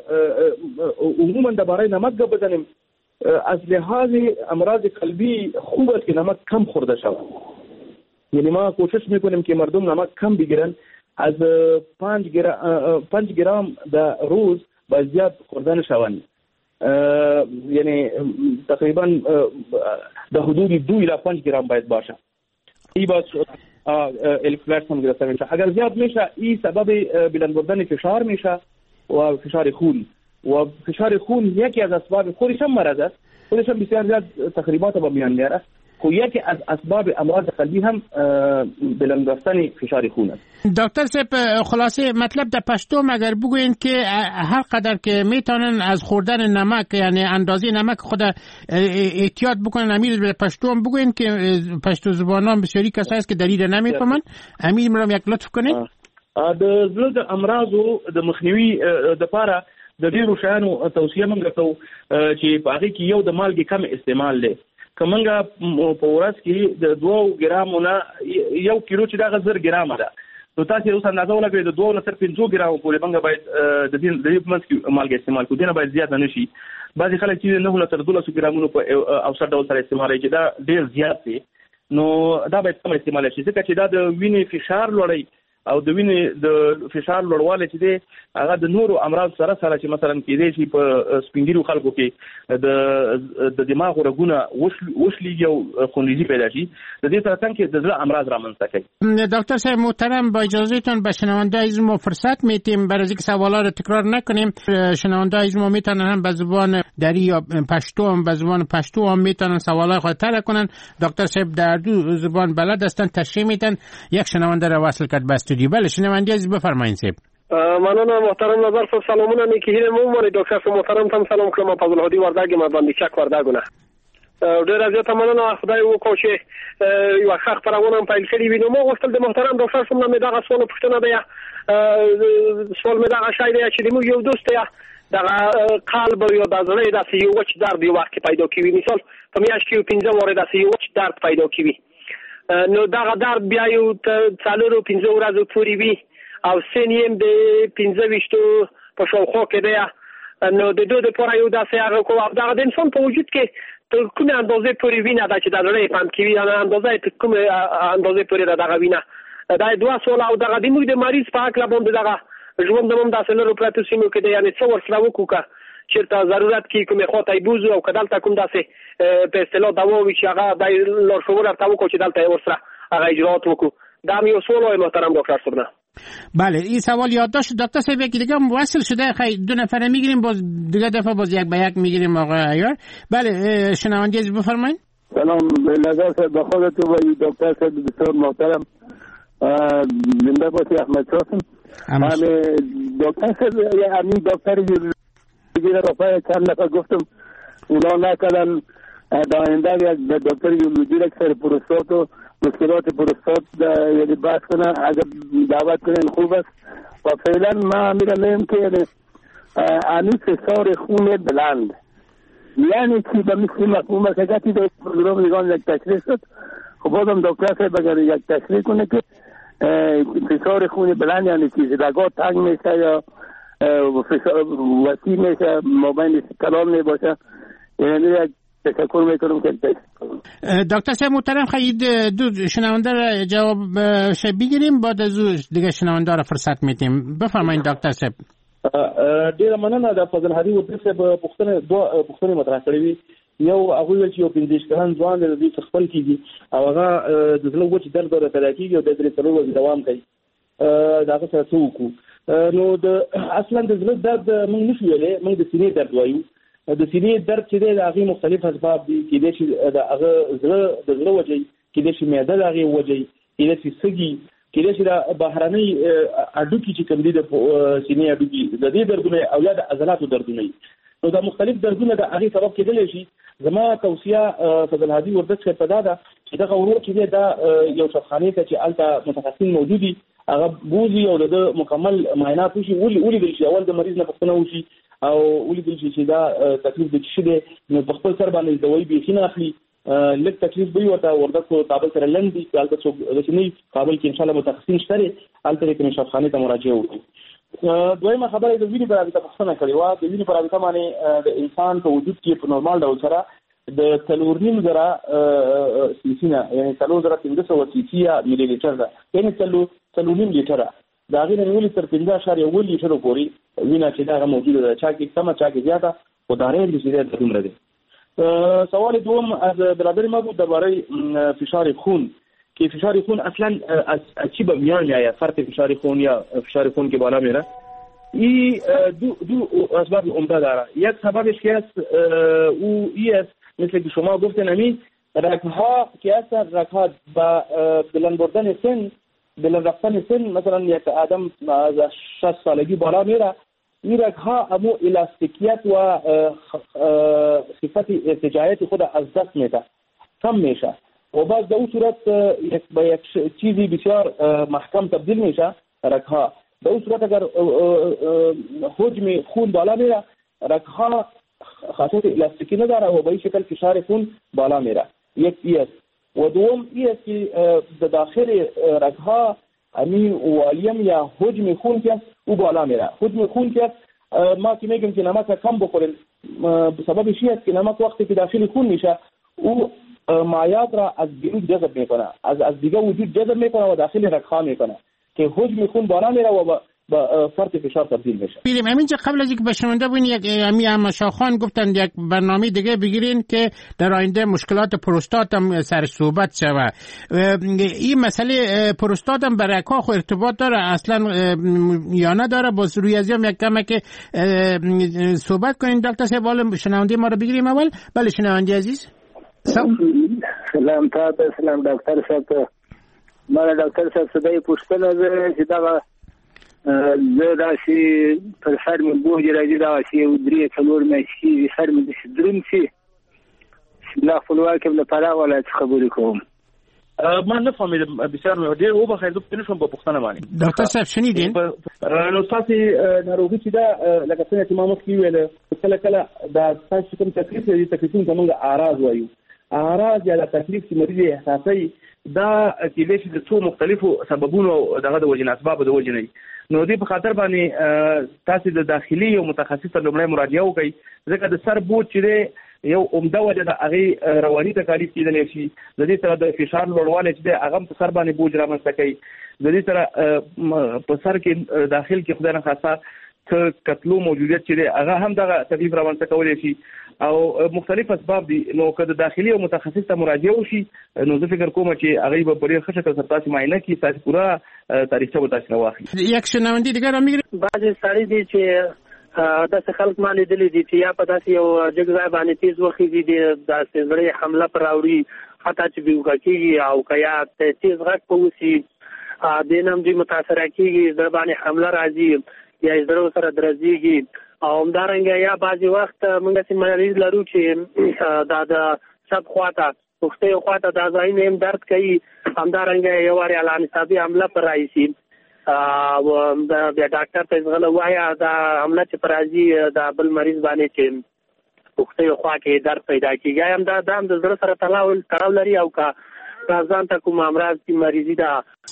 Y: عموما درباره نمک گپ بزنیم، از لحاظ امراض قلبی خوب است که نمک کم خورده شود. یعنی ما کوشش میکنیم که مردم نمک کم بگیرن، از پنج گرم پنج گرم در روز با زیاد خوردن شوند. یعنی تقریبا در حدود دو الی پنج گرم باید باشه. ای باز الکترولیت هم گرفته میشه. اگر زیاد میشه این سبب بلند بردن فشار میشه و فشار خون و فشار خون یکی از اسباب خودش هم مرض است، خودش هم بسیار زیاد تقریبات با میان میاره. خو یکی از اسباب امراض قلبی هم بلند رفتن فشار خون است.
H: دکتر صاحب خلاصه مطلب در پشتو اگر بگوین که هر قدر که میتونن از خوردن نمک یعنی اندازه نمک خود احتیاط بکنن. امیر به پشتو هم بگوین که پشتو زبانان بسیاری کسایی است که دلیل نمیفهمن. امیر مرام یک لطف کنین.
Y: د زړه د امراضو د مخنیوي د لپاره د ډیرو شیانو توصیه موږ کوو چې په هغه کې یو د مالګې کم استعمال دی. کومنګه په ورځ کې د دوه ګرامو نه یو کیلو چې دا زر ګرامه ده، نو تاسو اوس اندازه ولګئ د دوه نه تر پنځه ګرامو پورې موږ باید د دې د دې په منځ کې مالګه استعمال کړو. دنه باید زیات نه شي. بعضې خلک چې نه تر دولس ګرامونو په اوسط ډول سره استعمالوي چې دا ډیر زیات دی، نو دا باید کم استعمال شي ځکه چې دا د وینې فشار لوړوي او د وینې د فشار لوړوالی چې دی هغه د نورو امراض سره سره چې مثلا کېدای شي په سپینګیرو خلکو کې د د دماغ رګونه وشلیږي او خونریزي پیدا شي، د دې سره څنګه د زړه امراض رامنځته کوي.
H: دکتر صاحب محترم با اجازهتون به شنونده از ما فرصت میتیم برای اینکه سوالا رو تکرار نکنیم. شنونده از ما میتونن هم به زبان دری یا پشتو هم به زبان پشتو هم میتونن سوالای خود طرح کنن. دکتر صاحب در دو زبان بلد هستن، تشریح میدن. یک شنونده رو وصل کرد به استودیو. بله شنونده عزیز بفرمایید. صاحب
G: مننه محترم نظر صاحب سلامونه نیکی مو مونږ ډاکټر صاحب محترم تم سلام کړم په فضل هدي وردګ ما باندې چک وردګونه ډیر زیاته مننه خدای وکړو چې یو ښه خبرونه پیل کړی وي. نو مو غوښتل د محترم ډاکټر صاحب نه مې دغه سوال پوښتنه ده سوال مې دغه شای دی چې موږ یو دوست یا دغه قلب یو د زړه داسې یو وچ درد یو وخت پیدا کوي، مثال په میاشت کې پنځه واره داسې یو وچ درد پیدا کوي. نو دغه درد بیا یو څلورو پنځه ورځې پورې وي او سن یې د پنځه ویشتو په شاوخوا کې دی. نو د دوی لپاره یو داسې هغه کوو دغه د انسان په وجود کې تر کومې اندازې پورې وینه ده چې د زړه یې پمپ کوي، اندازه یې تر کومې اندازې پورې ده دغه وینه. دا دوه سوال او دغه د موږ د مریض په هکله باندې دغه ژوند هم داسې لرو پرتو سیمو کې دی، یعنې څه ورسره وکړو که چېرته ضرورت کې کومې خوا ته یې بوځو او که دلته کوم داسې په اصطلاح دوا وي چې هغه د لارښوونه ورته وکړو چې دلته یې ورسره هغه اجراات وکړو. دا هم یو سوال وای محترم دکتر صاحب. نه
H: بله این سوال یادداشت دکتر صاحب یکی دیگه موصل شده. خیلی دو نفره میگیریم باز دیگه دفعه باز یک به یک میگیریم آقای عیار. بله شنونده عزیز بفرمایید.
J: سلام نظر صاحب به خودتون و دکتر صاحب بسیار محترم زنده باشی احمد شاسم. همه دکتر صاحب همین دکتر دیگه رفای چند نفر گفتم اونا نکردن در آینده یک دکتر یولوژی یک سر پروستات و مشکلات پروستات یعنی بحث کنن، اگر دعوت کنن خوب است. و فعلا ما میرم که یعنی هنوز فشار خون بلند یعنی چی به مثل مفهوم که گتی در پروگرام نگان یک تشریح شد. خب بازم دکتر صاحب اگر یک تشریح کنه که فشار خون بلند یعنی چیزی رگات تنگ میشه یا وسیع میشه مابین کلام میباشه. یعنی یک تشکر میکنم که
H: دکتر صاحب محترم خیلی دو شنونده را جواب بگیریم بعد از دیگه شنونده را فرصت میدیم. بفرمایید دکتر صاحب.
Y: ډیره مننه. د فضل هادي ورته صاحب پوښتنه دوه پوښتنې مطرح کړې وي. یو هغه ویل چې یو پنځه کلن ځوان د دې خپل کیږي او هغه د زړه وچ درد ور پیدا کیږي او د درې څلور ورځې دوام کوي. دا څه څه وکړو؟ نو د اصلا د زړه درد موږ نشو ویلې، موږ د سینې درد وایو. د سینې درد چې دی د هغې مختلف اسباب دي. کېدای شي د هغه زړه د زړه وجې، کېدای شي معده د هغې وجې، کېدای شي سږي، کېدای شي د بهرنۍ هډوکي چې کوم دي د سینې هډوکي د دې دردونه او یا د عضلاتو دردونه وي. نو دا مختلف دردونه د هغې سبب کېدلی شي. زما توصیه فضل هادي وردګ صاحب ته دا ده چې دغه ورور چې دی دا یو شفخانې ته چې هلته متخصصین موجود دي هغه بوځي او د ده مکمل معاینات وشي، ولیدل شي، اول د مریض نه پوښتنه وشي او ولیدل شي چې دا تکلیف د څه شي دی. نو په خپل سر باندې دوايي بیخي نه اخلي. لږ تکلیف به وي ورته وردګ کابل سره لنډ دي، هلته څوک داسې نه وي. کابل کې انشاءالله متخصصین شته دی، هلته یې کومې شفخانې ته مراجعه وکړي. دویمه خبره د وینې په رابطه پوښتنه کړې وه. د وینې په رابطه باندې د انسان په وجود کې په نورمال ډول سره د څلور نیم زره سي نه یعنې څلور زره پنځه سوه سي سي یا ملي لیټر ده، یعنې څلور نیم لیټره. د هغې نه نیولې تر پنځه اشاریه اووه لیټرو پورې وینه چې دغه موجوده ده. چا کې کمه چا کې زیاته، خو دارای چې دی دومره دی. سوال دوم از برادر ما بود درباره فشار خون که فشار خون اصلا از چی به میان میآید؟ فرق فشار خون یا فشار خون که بالا میره. این دو دو اسباب عمده داره. یک سببش که است او ای است مثل که شما گفتن همین رگ‌ها که است، رگ‌ها با بلند بردن سن، بلند رفتن سن، مثلا یک آدم از شصت سالگی بالا میره، این رگ‌ها امو الاستیکیت و صفت ارتجاعیت خود از دست میده، کم میشه و بعد در اون صورت یک به یک چیزی بسیار محکم تبدیل میشه رگ‌ها. در اون صورت اگر حجم خون بالا میره، رگ‌ها خاصیت الاستیکی نداره و به این شکل فشار خون بالا میره. یک ای است. و دوم ای است که در داخل رگ‌ها امی والیم یا حجم خون که است او بالا میره. حجم خون که است ما که میگم که نمک کم بخوریم، سببش این است که نمک وقتی که داخل خون میشه او مایعات را از بیرون جذب میکنه، از از دیگه وجود جذب میکنه و داخل رگ‌ها میکنه که حجم خون بالا میره و با فرط فشار تبدیل میشه.
H: بیریم همینجا قبل از اینکه به شنونده ببین یک امی هم شاخان گفتن یک برنامه دیگه بگیرین که در آینده مشکلات پروستات هم سر صحبت شود. این مسئله پروستات هم برای رگ‌ها خو ارتباط داره اصلا یا نداره؟ باز روی از یک کمه که صحبت کنین دکتر صاحب. شنونده ما رو بگیریم اول. بله شنونده عزیز.
J: سلام تا سلام دکتر صاحب. ما دکتر صاحب صدای پوښتنه ده چې دا زه داسې پر سر مې بوج راځي، داسې یو درې څلور میاشتې سر مې داسې دروند شي. لا خپلواکۍ لپاره ولایت خبرې کوم.
Y: ما نفهمیدم بسیار مې ډېر وبخښئ، زه پوه نه شوم په پوښتنه باندې.
H: ډاکټر صاحب شنیدین؟
Y: نو ستاسې ناروغي چې ده لکه څنګه چې ما مخکې وویل کله کله دا ستاسو کوم تکلیف دی تکلیفونه ته موږ اعراض وایو. اعراض یا د تکلیف چې مریض یې احساسوي دا کېدای شي د څو مختلفو سببونو دغه د وجې نه اسبابو د وجې نه. نو دې په خاطر باندې تاسو د داخلي او متخصص ته لومړی مراجعه وکړئ، ځکه د سر بوج چې دی یو عمده وجه د هغې رواني تکالیف کېدلی شي. د دې سره د فشار لوړوالی چې دی هغه هم په سر باندې بوج رامنځته کوي. د دې سره په سر کې داخل کې خدای نخواسته څه کتلو موجودیت چې دی هغه هم دغه تکلیف رامنځته کولی شي او مختلف اسباب دي. نو که د داخلي او متخصص ته مراجعه وشي نو زه فکر کوم چې هغوی به په ډېر ښه شکل سره تاسې معاینه کړي، تاسې پوره تاریخچه به تاسې راواخلي.
H: یک شنونده دیګه رامیږي.
K: بعضې سړي دي چې داسې خلک ما لیدلي دي چې یا په داسې یو جګ ځای باندې تیز وخېږي دي، داسې زړې حمله پر راوړي، حتی چې بېهوښه کېږي او که یا تیز غږ په وشي دې نه هم دوی متاثره کېږي، زړه باندې حمله راځي یا یې زړه ورسره درزېږي. او همدارنګه یا بعضې وخت موږ داسې مریض لرو چې دا د چپ خواته پښتیو خواته دا ځایونه هم درد کوي، همدارنګه یو وارې علامتسابي حمله پر رایسي او بیا ډاکټر ته ځغله وایه دا حمله چې پر راځي دا بل مریض باندې چې پښتیو خوا کې درد پیدا کېږي، یا هم دا د زړه سره تړاو لري او که ځان ته کوم امراض کې مریضي ده.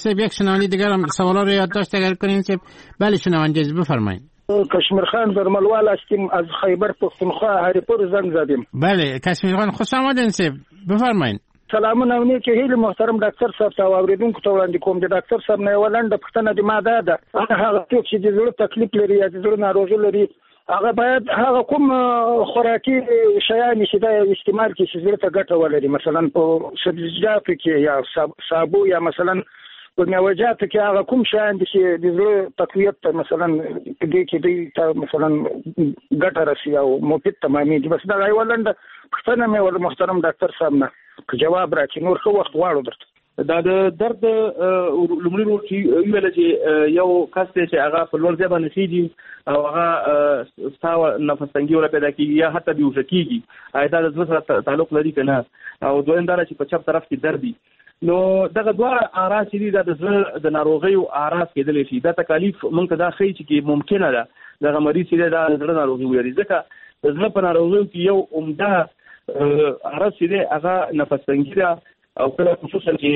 H: صاحب یک شنونده دیگر هم سوالا رو یادداشت اگر کنین صاحب. بله شنونده بفرمایید.
I: کشمیر خان درملوال هستیم از خیبر پختونخوا هریپور زنگ زدیم.
H: بله کشمیر خان خوش آمدین صاحب بفرمایید.
I: سلامونه ونی کې هیله محترم ډاکټر صاحب ته اوریدونکو ته وړاندې کوم د ډاکټر صاحب نه ولنده پښتنه د ماده ده هغه څوک چې د زړه تکلیف لري یا د زړه ناروغي لري هغه باید هغه کوم خوراکي شیان چې د استعمال کې چې زړه ته ګټه ولري مثلا په سبزیجاتو کې یا صابو یا مثلا په میوه‌جاتو کې هغه کوم شیان چې د زړه تقویت ته مثلا دې کې دې مثلا ګټه رسي او مفید تمامي دي بس دا ولنده پښتنه مې ول محترم ډاکټر صاحب نه جواب راکړي نور خو وخت غواړو درته
Y: دا د درد لومړی ورو چې ویل چې یو کس چې هغه په لوړ ځای باندې خېږي او هغه ستاو نفس تنګي ولا پیدا کیږي یا حتی بیوشه کیږي دا د زړه سره تعلق لري کنه او دویم دا چې په چپ طرف کې درد دي نو دغه دوه اعراض دي د زړه د ناروغي او اعراض کېدل شي دا تکالیف مونږ ته دا خې چې ممکنه ده دغه مریض چې د زړه ناروغي وي ځکه د زړه په ناروغي کې یو عمده اعراض دي هغه نفس تنګي ده او کله خصوصا چې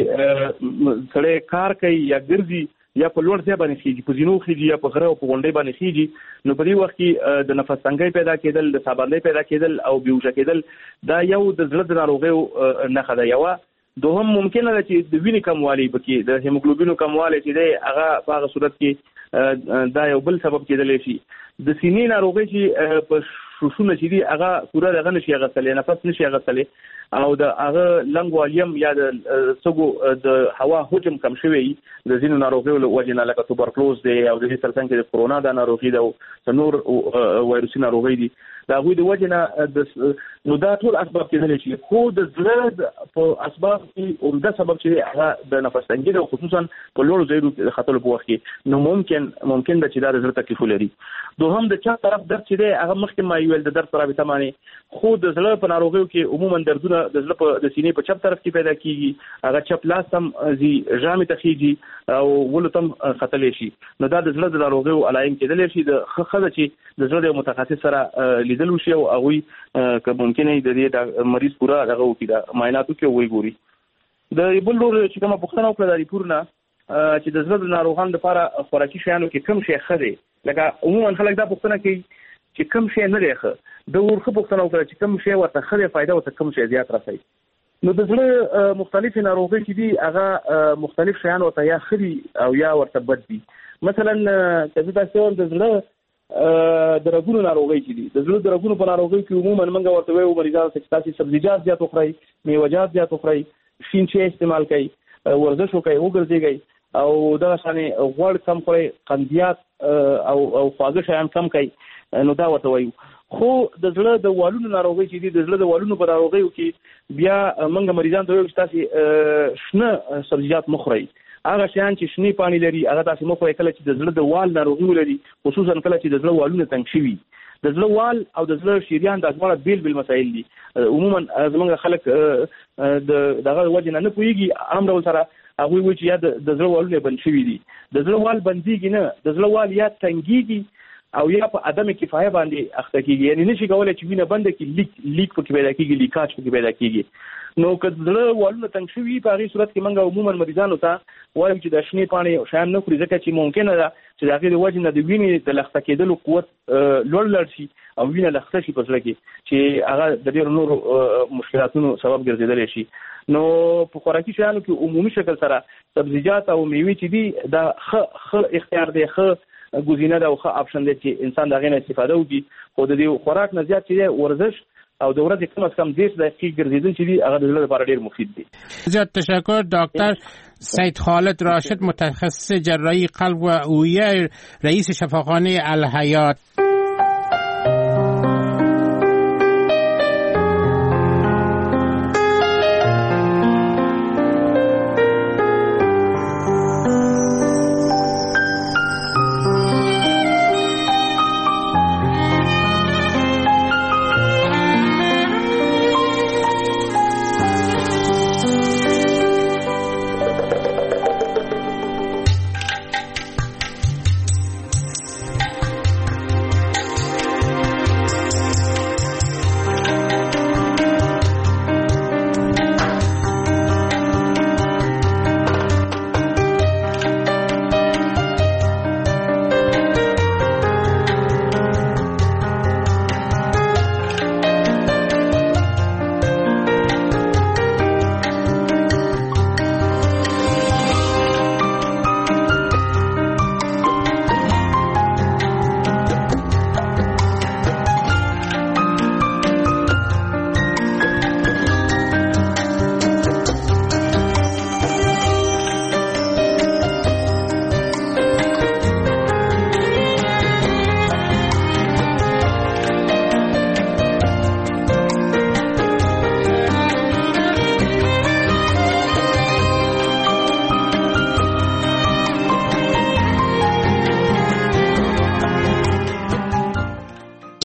Y: سړی کار کوي یا ګرځي یا په لوړ ځای باندې خېږي په زینو خېږي یا په غره او په غونډۍ باندې خېږي نو په دې وخت کې د نفس تنګي پیدا کېدل د سابندۍ پیدا کېدل او بیوشه کېدل دا یو د زړه د ناروغیو نښه ده یو دوهم ممکنه ده چې د وینې کموالی پکې د هیموګلوبین کموالی چې دی هغه په هغه صورت کې دا یو بل سبب کېدلی شي د سینې ناروغي چې په شوشونه چې دي هغه پوره دغه نشي اغوستلی نفس نشي اغوستلی او د هغه لنګ والیم یا د سګو د هوا حجم کم شوی د ځینو ناروغیو له وجې نه لکه توبرکلوز دی او د دې ترڅنګ کې د کرونا د ناروغي ده او نور وایروسي ناروغي دي د هغوی د وجې نه نو دا ټول اسباب کېدلی شي خو د زړه په اسباب کې عمده سبب چې هغه د نفس تنګي ده خصوصا په لوړو ځایونو کې د ختلو په وخت کې نو ممکن ممکن ده چې دا د زړه تکلیف ولري دوهم د چپ طرف درد چې دی هغه مخکې ما ویل د درد په رابطه باندې خو د زړه په ناروغیو کې عموما دردونه د زړه په د سینې په چپ طرف کې پیدا کیږي هغه چپ لاس هم زی ژامې ته خېږي او ولو تم ختلی شي نو دا د زړه د ناروغیو علایم کېدلی شي د ښځه چې د زړه د متخصص سره لیدل وشي او هغوی که ممکنه د دې مریض پوره دغه وکړي د معایناتو کې وایي ګوري د بل ډول چې کومه پوښتنه وکړه د ریپور نه چې د زړه د ناروغانو لپاره خوراکي شیانو کې کم شی ښه دی لکه عموما خلک دا پوښتنه کوي چې کم شی نه دی ښه د ورخه پوښتنه وکړه چې کم شی ورته ښه دی فایده ورته کم شی زیات رسوي نو د زړه مختلفې ناروغۍ چې دي هغه مختلف شیان ورته یا ښه دي او یا ورته بد دي مثلا که زه تاسو د زړه د رګونو ناروغۍ چې دي د زړه د رګونو په ناروغۍ کې عموما موږ ورته وایو مریضانو ته چې تاسو سبزیجات زیات وخورئ میوه‌جات زیات وخورئ شین چای استعمال کړئ ورزش وکړئ وګرځئ او دغه شانې غوړ کم خورئ قندیات او او خواږه شیان کم کړئ نو دا ورته وایو خو د زړه د والونو ناروغۍ چې دي د زړه د والونو په ناروغیو کې بیا موږ مریضانو ته وایو چې تاسو شنه سبزیجات مخورئ هغه شیان چې شنې پانی لري هغه تاسو مخورئ کله چې د زړه د وال ناروغي ولري خصوصا کله چې د زړه والونه تنګ شوي د زړه وال او د زړه شریان د ازمره بیل بیل مسایل دي عموما زمونږ خلک د دغه وجه نه نه پوهیږي عام ډول سره هغه وایي چې یا د زړه والونه بند شوي دي د زړه وال بنديږي نه د زړه وال یا تنګيږي او یا په عدم کفایه باندې اخته کیږي یعنی نشي کولای چې وینه بند کی لیک لیک پکې پیدا کیږي لیکاج پکې پیدا کیږي نو که زړه والونه تنګ شوي په هغه صورت کې موږ عموما مریضانو ته وایو چې د شنې پاڼې او شیان نه خوري ځکه چې ممکنه ده چې د هغې د وجې نه د وینې د لخته کېدلو قوت لوړ لړ شي او وینه لخته شي په زړه کې چې هغه د ډېرو نورو مشکلاتونو سبب ګرځېدلی شي نو په خوراکي شیانو کې عمومي شکل سره سبزیجات او میوې چې دي دا ښه ښه اختیار دی ښه ګزینه ده او ښه آپشن دی چې انسان د هغې نه استفاده وکړي خو د دې خوراک نه زیات چې دی ورزش او د ورځې کم از کم دېرش دقیقې ګرځېدل چې دي هغه د زړه لپاره ډېر مفید دي.
H: زیاد تشکر. دکتر سید خالد راشد متخصص جراحی قلب و اوعیه رئیس شفاخانه الحیات.